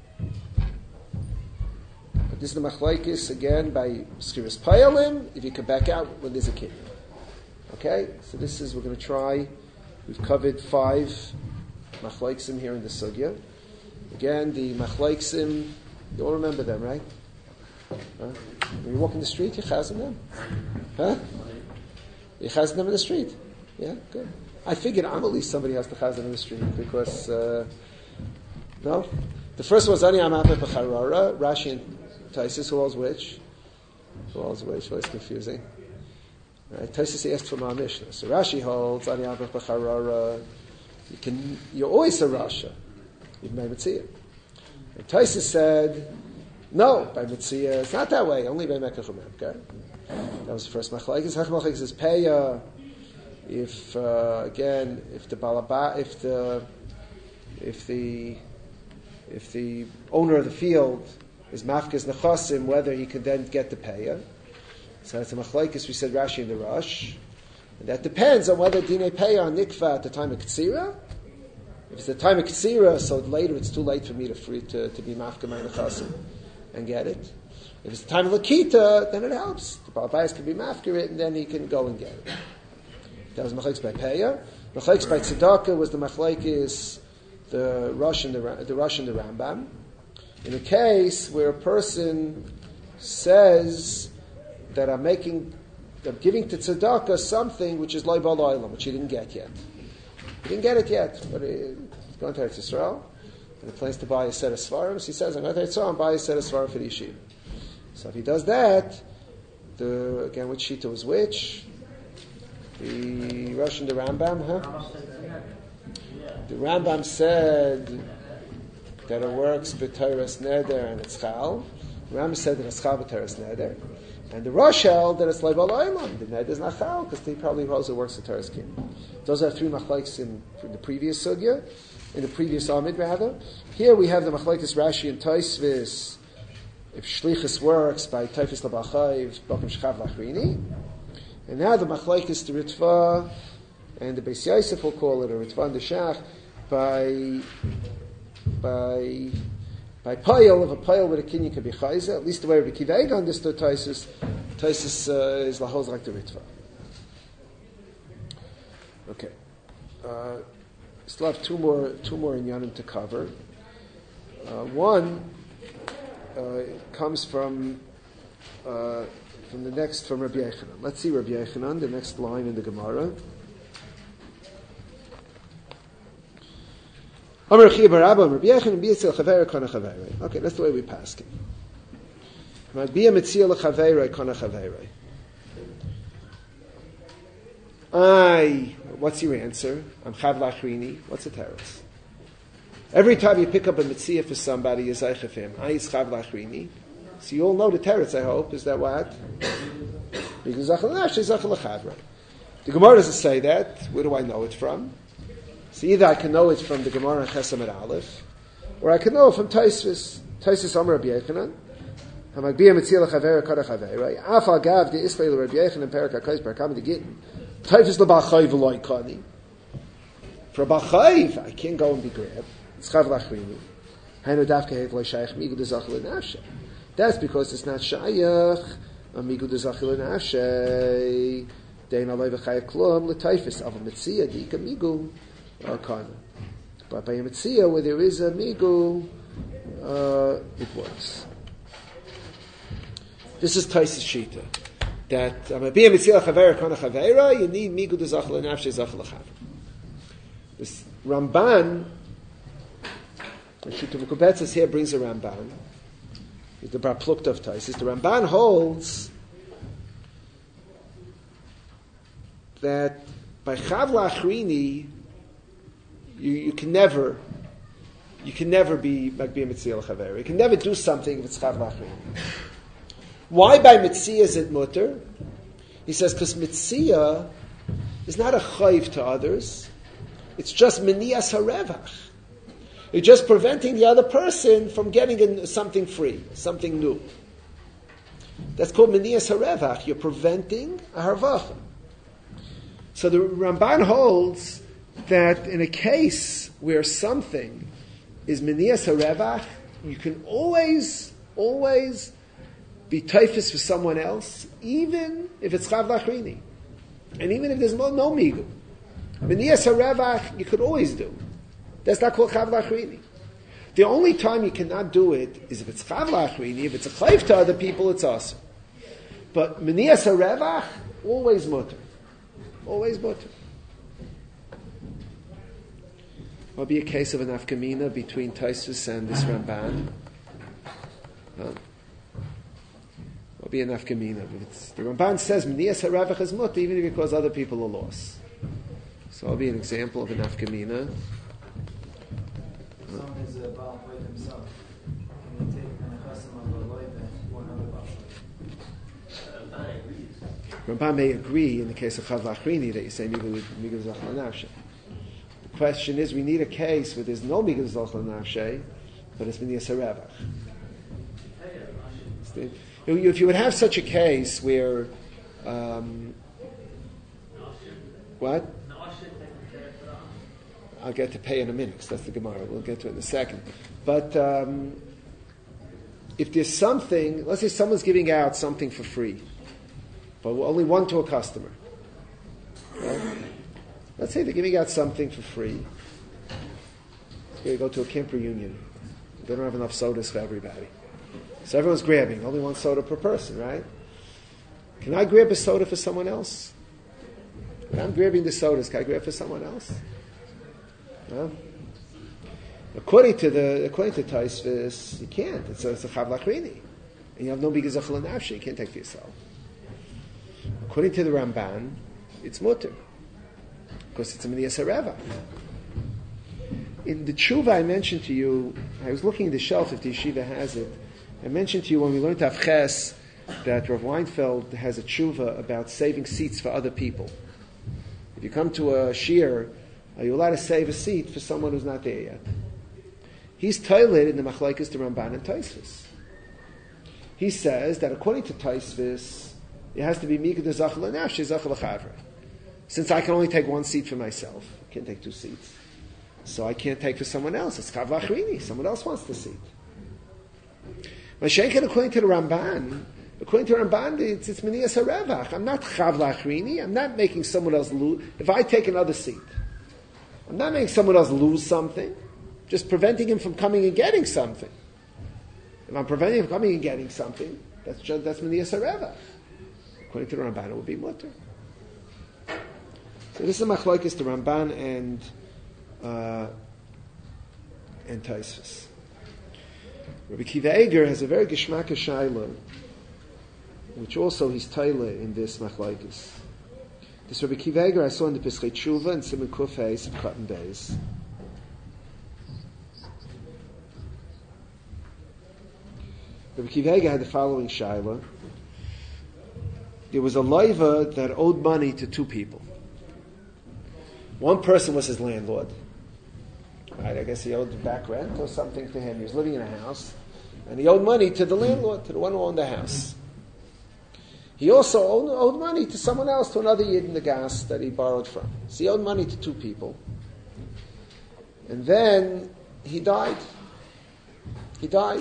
this is the machlokes again by Skiris Payalim, if you can back out when there's a kid. Okay? So this is, we're going to try, we've covered five machlokes here in the sugya. Again, the machlokes, you all remember them, right? Huh? When you walk in the street, you chazan them. Huh? You chazan them in the street. Yeah, good. I figured I'm at least somebody has to chazan in the street because, uh, no? The first one was Ani Amapeh B'Charara, Rashi and Taisus, who holds which? Who holds which? Well, it's confusing. Right? Taisus asked for my Mishnah. So Rashi holds Ani Amapeh B'Charara. You can, you're always a Rasha. Even by Mitzvah. And Taisus said, no, by Mitzvah, it's not that way, only by Mekach Umem, okay? That was the first machlokes. Hach machlokes is Peya. If, uh, again, if the balaba, if the, if the, if the owner of the field is mafkes nechasim, whether he can then get the Peya. So that's the machlokes we said Rashi in the Rush. And that depends on whether Dinei Peya on Nikva at the time of Ketzira. If it's the time of Ketzira, so later it's too late for me to free to, to be mafka my nechasim and get it. If it's the time of Lakita, then it helps. The Baal Bayis can be mafkir it, and then he can go and get it. That was Machlekes by Peah. Machlekes by Tzedakah was the Machlekes, the Rosh and the, the Rosh and the Rambam. In a case where a person says that I'm making, I'm giving to Tzedakah something which is Loi Bal Olam, which he didn't get yet. He didn't get it yet, but he's going to Eretz Yisrael, and he plans to buy a set of Svarim, so he says, I'm going to Eretz Yisrael and buy a set of Svarim for the Yeshiva. So if he does that, the, again, which Shita was which? The Rosh and the Rambam, huh? The Rambam said that it works b'Torah's neder and it's chal. The Rambam said that it's chal b'Torah's neder. And the Rosh held that it's like Bal Olam. The neder is not chal, because he probably holds it works b'Torah's kin. Those are three machlekes in the previous sugya, in the previous Amid rather. Here we have the machlekes Rashi and Tosfos. If shlichus works by Taifis Labachayv, Bokim Shchav Lachrini. And now the machlekes the Ritva and the Beis Yosef will call it a Ritva and the Shach by by by Payel, if a Payel with a Kinyan can be Chayza, at least the way Rabbi Akiva Eiger understood Taisus, Taisus uh, is Lahoz like the Ritva. Okay. Uh, still have two more two more inyanim to cover. Uh, one uh, comes from uh, from the next from Rabbi Yechanan. Let's see Rabbi Yechanan, the next line in the Gemara. Okay, that's the way we pass it. I, what's your answer? I'm Chav Lachrini. What's the teretz? Every time you pick up a mitzvah for somebody, you say him. I is Chav Lachrini. So you all know the teretz, I hope. Is that what? Because the Gemara doesn't say that. Where do I know it from? So either I can know it from the Gemara and Chesam at Aleph, or I can know it from Tosfos. Tosfos Amar Rabbi Yechanan. Hamagbiya Mitzil Chaver Kada Chaver. Afal Gav the Israel Rabbi Yechanan Perak Hakais Perakam the Gittin. Tosfos LeBachayv V'Loi Kani. For Bachayv, I can't go and be grabbed. It's Chav Lachrini. Hanu Davke Hev Loi Shaykh Migu Dezachel Nafshe. That's because it's not Shaykh. Migu Dezachel Nafshe. Dein Aloi V'Chayav Klum LeTosfos Aval Mitzia Dika Migu. Kana. But by a Mitzia, where there is a Migu, uh, it works. This is Taisus Shita. That, um, be a Mitzia Chavera Kana Chavera, you need Migu Dezachel Nafshe Zachel Chaver. This Ramban, Shita Mukubetzes here brings a Ramban. It's the Bar Plukta of Taisus. The Ramban holds that by Chav Lachrini, You, you can never, you can never be Magbiya Mitzia L'Chaver. You can never do something if it's Chav Lachrini. Why by Mitzia is it mutter? He says because Mitzia is not a chayv to others. It's just Menias Harevach. You're just preventing the other person from getting in something free, something new. That's called Menias Harevach. You're preventing a harvacha. So the Ramban holds that in a case where something is Menias Harevach, you can always, always be Taifis for someone else, even if it's Chav Lachrini. And even if there's no, no Migu. Menias Harevach, you could always do. That's not called Chav Lachrini. The only time you cannot do it is if it's Chav Lachrini. If it's a chayv to other people, it's awesome. But Menias Harevach, always mutter. Always mutter. Will be a case of an afkamina between Tosfos and this Ramban. Huh? Will be an afkamina. The Ramban says Menias Harevach is mutter even if it causes other people a loss. So I'll be an example of an afkamina. Someone is a Baal Poit himself. Can they take an chasam of a loy and one other Baal Poit? Ramban Ramban may agree in the case of Chav Lachrini that you say Migu Zachal Nafshe. The question is, we need a case where there's no Migu Zachal Nafshe, but it's Menias Harevach. If you would have such a case where, um, what? I'll get to pay in a minute, because that's the Gemara. We'll get to it in a second. But um, if there's something, let's say someone's giving out something for free, but only one to a customer. Right? Let's say they're giving out something for free. You go to a camp reunion. They don't have enough sodas for everybody. So everyone's grabbing, only one soda per person, right? Can I grab a soda for someone else? When I'm grabbing the sodas, can I grab for someone else? No? According to the according to Taisvis, you can't. It's a, it's a chav lachrini, and you have no bigger zachal nafshi. You can't take for yourself. According to the Ramban, it's mutter because it's a miniyas hareva. In the tshuva I mentioned to you, I was looking at the shelf if the yeshiva has it. I mentioned to you when we learned Avches that Rav Weinfeld has a tshuva about saving seats for other people. If you come to a shiur, are you allowed to save a seat for someone who's not there yet? He's toilet in the machlokes to Ramban and Taisvis. He says that according to Taisvis, it has to be mikra de zachal nafshi zachal chavre. Since I can only take one seat for myself, I can't take two seats. So I can't take for someone else. It's chav lachrini. Someone else wants the seat. Mashenken, according to the Ramban, according to the Ramban, it's, it's miniyas harevach. I'm not chav lachrini. I'm not making someone else lose. If I take another seat, I'm not making someone else lose something. Just preventing him from coming and getting something. If I'm preventing him from coming and getting something, that's just, that's miniyas harevach. According to the Ramban, it would be mutter. So this is machlokes to Ramban and uh, and Taisvis. Rabbi Kiva Eger has a very geshmaka shaila, which also he's taila in this machlokes. This Rabbi Kiva Eger I saw in the Pesachei Tshuva and Siman Kuf Heis of Cotton Days. Rabbi Kiva Eger had the following shaila. There was a loiva that owed money to two people. One person was his landlord. Right, I guess he owed back rent or something to him. He was living in a house, and he owed money to the landlord, to the one who owned the house. He also owed, owed money to someone else, to another yid in the gas that he borrowed from. So he owed money to two people. And then he died. He died.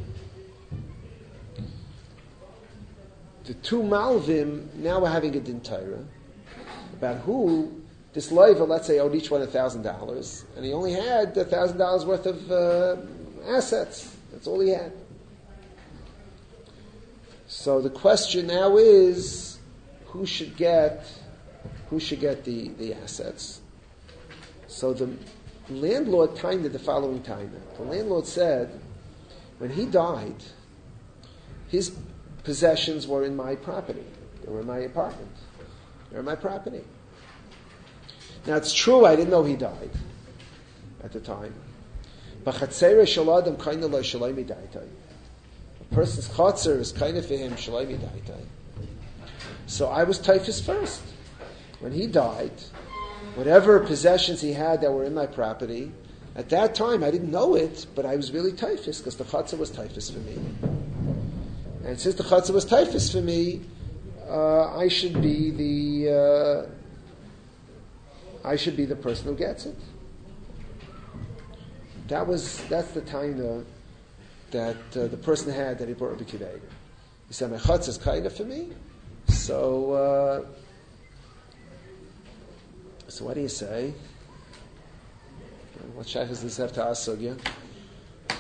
The two Malvim now are having a din Torah about who this loiva, let's say, owed each one a thousand dollars, and he only had a thousand dollars worth of uh, assets. That's all he had. So the question now is, who should get, who should get the, the assets? So the landlord timed it the following time. The landlord said, when he died, his possessions were in my property. They were in my apartment. They were in my property. Now it's true, I didn't know he died at the time. But chatzera shaladam kaina lo shalai midaitai. A person's chatzer is kind of for him shalai midaitai. So I was typhus first. When he died, whatever possessions he had that were in my property, at that time I didn't know it, but I was really typhus because the chatzer was typhus for me. And since the chatzer was typhus for me, uh, I should be the uh, I should be the person who gets it. That was that's the taina that uh, the person had that he brought Rabbi Kiva Eger. He said, "My chatz is kind of for me." So, uh, so what do you say? What shaykhs does this have to ask Sugya? Huh?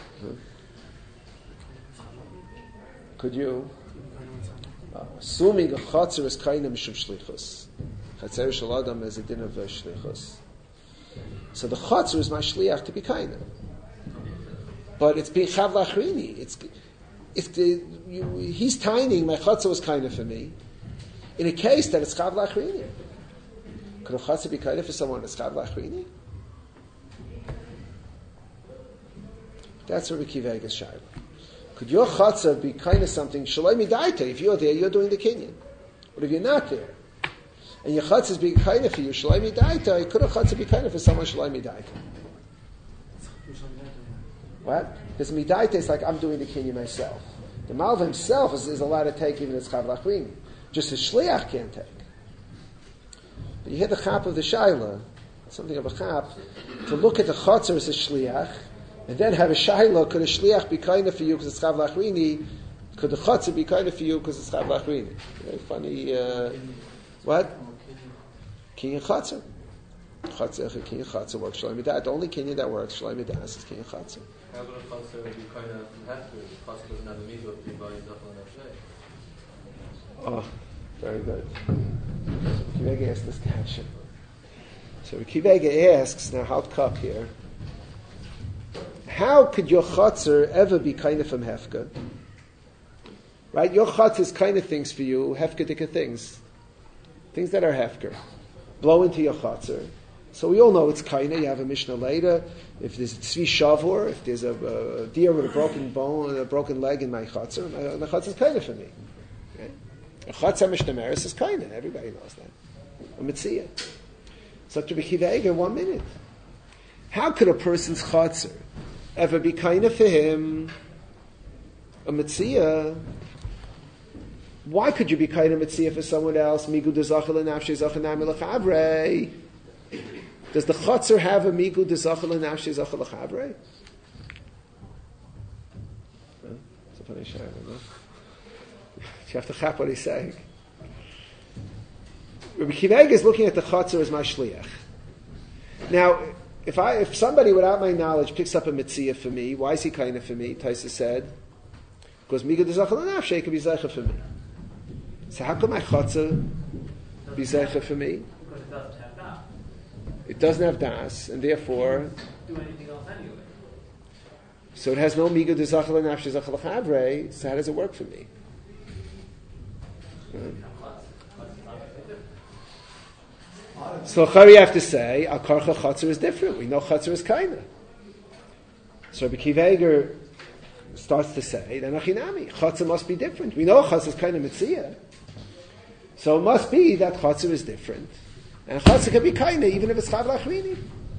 Could you, uh, assuming a chatzer is kind of mishum shlichus? Chatzer shel adam is a din of shlichus. So the chatzer is my shliach to be kind of. But it's being chav lachrini. It's if the you, he's tining my chatzer was kind of for me. In a case that it's chav lachrini, could a chatzer be kind of for someone that's chav lachrini? That's Rabbi Kiva Eger's shayla. Could your chatzer be kind of something shalai midaita? If you're there, you're doing the kinyan. But if you're not there, and your chatzer is being kind of for you, shalai midaita, could a chatzer be kind of for someone shalai midaita? What? Because midaita is like I'm doing the kinyan myself. The malva himself is, is allowed to take even as chav lachrini. Just his shliach can't take. But you hear the chap of the shayla, something of a chap, to look at the chatzer as a shliach, And then have a shayla, could a shliach be kind of for you because it's chav lachrini? Could the chatzah be kind of for you because it's chav lachrini? Very funny. Uh, what? Kinyan chatzah. Chatzah, kinyan chatzah works. Shalom midah. The only kinyan that works, shalom midah, is kinyan chatzah. How about a chatzah be kind of have to? Chatzah doesn't have a mitzvah to be by zachal nafshay. Oh, very good. Kivega asked this question. So Kivega asks, now halt cup here. How could your chatzar ever be kind of from hefka? Right? Your chatzar is kind of things for you, hefkedika things. Things that are hefker. Blow into your chatzar. So we all know it's kind of, you have a Mishnah later. If there's a tzvi shavor, if there's a, a deer with a broken bone, a broken leg in my chatzar, my, my chatzar is kind of for me. Okay? A chatzar Mishnah Meres is kind of, everybody knows that. A mitzvah. So to be Kivega, one minute. How could a person's chatzar ever be kind of for him? A mitzvah. Why could you be kind of mitzvah for someone else? Migu de zachal and nafshe zachal nami l'chavrei. Does the chatzar have a migu de zachal and nafshe zachal l'chavrei? It's a funny shayla, no? You have to chap what he's saying. Rabbi Kiveg is looking at the chatzar as my shliach. Now, if I, if somebody without my knowledge picks up a mitzvah for me, why is he kind of for me? Taisa said, because migu de zachal and nafshe could be zeicha for me. So how can my chatzah be zeicha for me? Because it doesn't have das. It doesn't have das, and therefore, Do anything else anyway. so it has no migu de zachal and nafshe zachal chavrei. So how does it work for me? Right. So Chari have to say, Al Karcha Chatzar is different. We know Chatzar is kinda. So Rabbi Kiveger starts to say, then Achinami, Chatzar must be different. We know Chatzar is kind of Mitzvah. So it must be that Chatzar is different. And Chatzar can be kinda even if it's Chav Lachrini.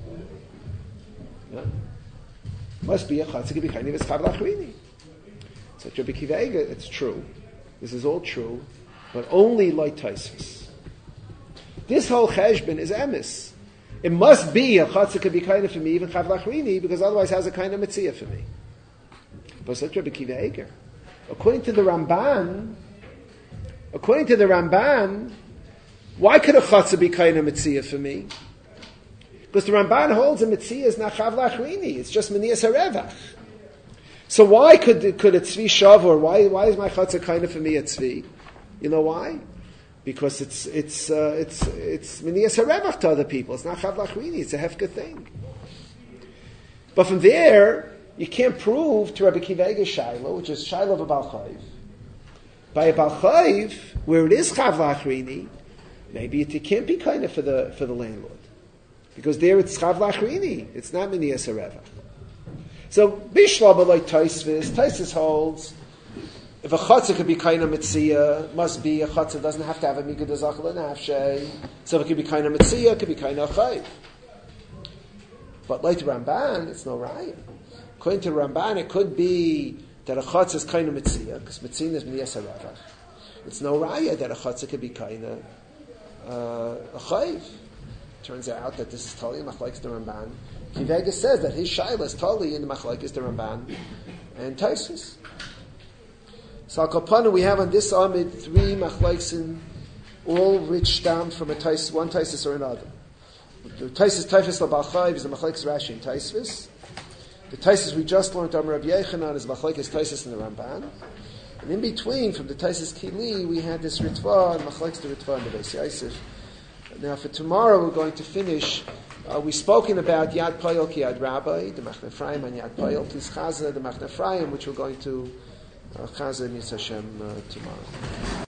Yeah. Must be a Chatzar can be kinda if it's Chav Lachrini. So Rabbi Kiveger, it's true. This is all true, but only like Taisus. This whole cheshbon is emes. It must be a chatzah could be kind of for me, even chav lachrini, because otherwise has a kind of mitzvah for me. But such Rabbi Kiva Eger. According to the Ramban, according to the Ramban, why could a chatzah be kind of mitzvah for me? Because the Ramban holds a mitzvah is not chav lachrini. It's just menias harevach. So why could could a tzvi shavor? Why why is my chatzah kind of for me a tzvi? You know why? Because it's it's uh, it's it's minias harevach to other people. It's not chav lachrini. It's a hefka thing. But from there, you can't prove to Rabbi Kivega's shaila, which is shaila of a bal chayv. By a bal chayv, where it is chav lachrini, maybe it, it can't be kind of for the for the landlord, because there it's chav lachrini. It's not minias harevach. So bishlaba like Taisvis, Taisus holds. If a chatzah could be kind of mitzvah, must be a chatzah doesn't have to have a migu de zachal and nafshe. So if it could be kind of mitzvah, it could be kind of chayv. But like the Ramban, it's no raya. According to Ramban, it could be that a chatzah is kind of mitzvah, because mitzvah is minias haravach. It's no raya that a chatzah could be kind of uh, a chayv. Turns out that this is totally machlekes the Ramban. Kivega says that his shaila is totally in the machlekes the Ramban and Taisus. So Al-Kapana, we have on this Amid three machleksim, all which stem from a tais, one Taisus or another. The Taisus Taifis L'Bal Chayv is the machlekes Rashi and Taisvis. The Taisus we just learned on Rabbi Yechanan is machlekes Taisus and the Ramban. And in between, from the Taisus Kili, we had this Ritva and machlekes the Ritva and the Beis Yosef. Now for tomorrow, we're going to finish. Uh, we've spoken about Yad Payal Ki Yad Rabbi, the Machne Ephraim, and Yad Payal Ki Chaza, the Machne Ephraim, which we're going to Uh, Chazan Yis Hashem uh, tomorrow.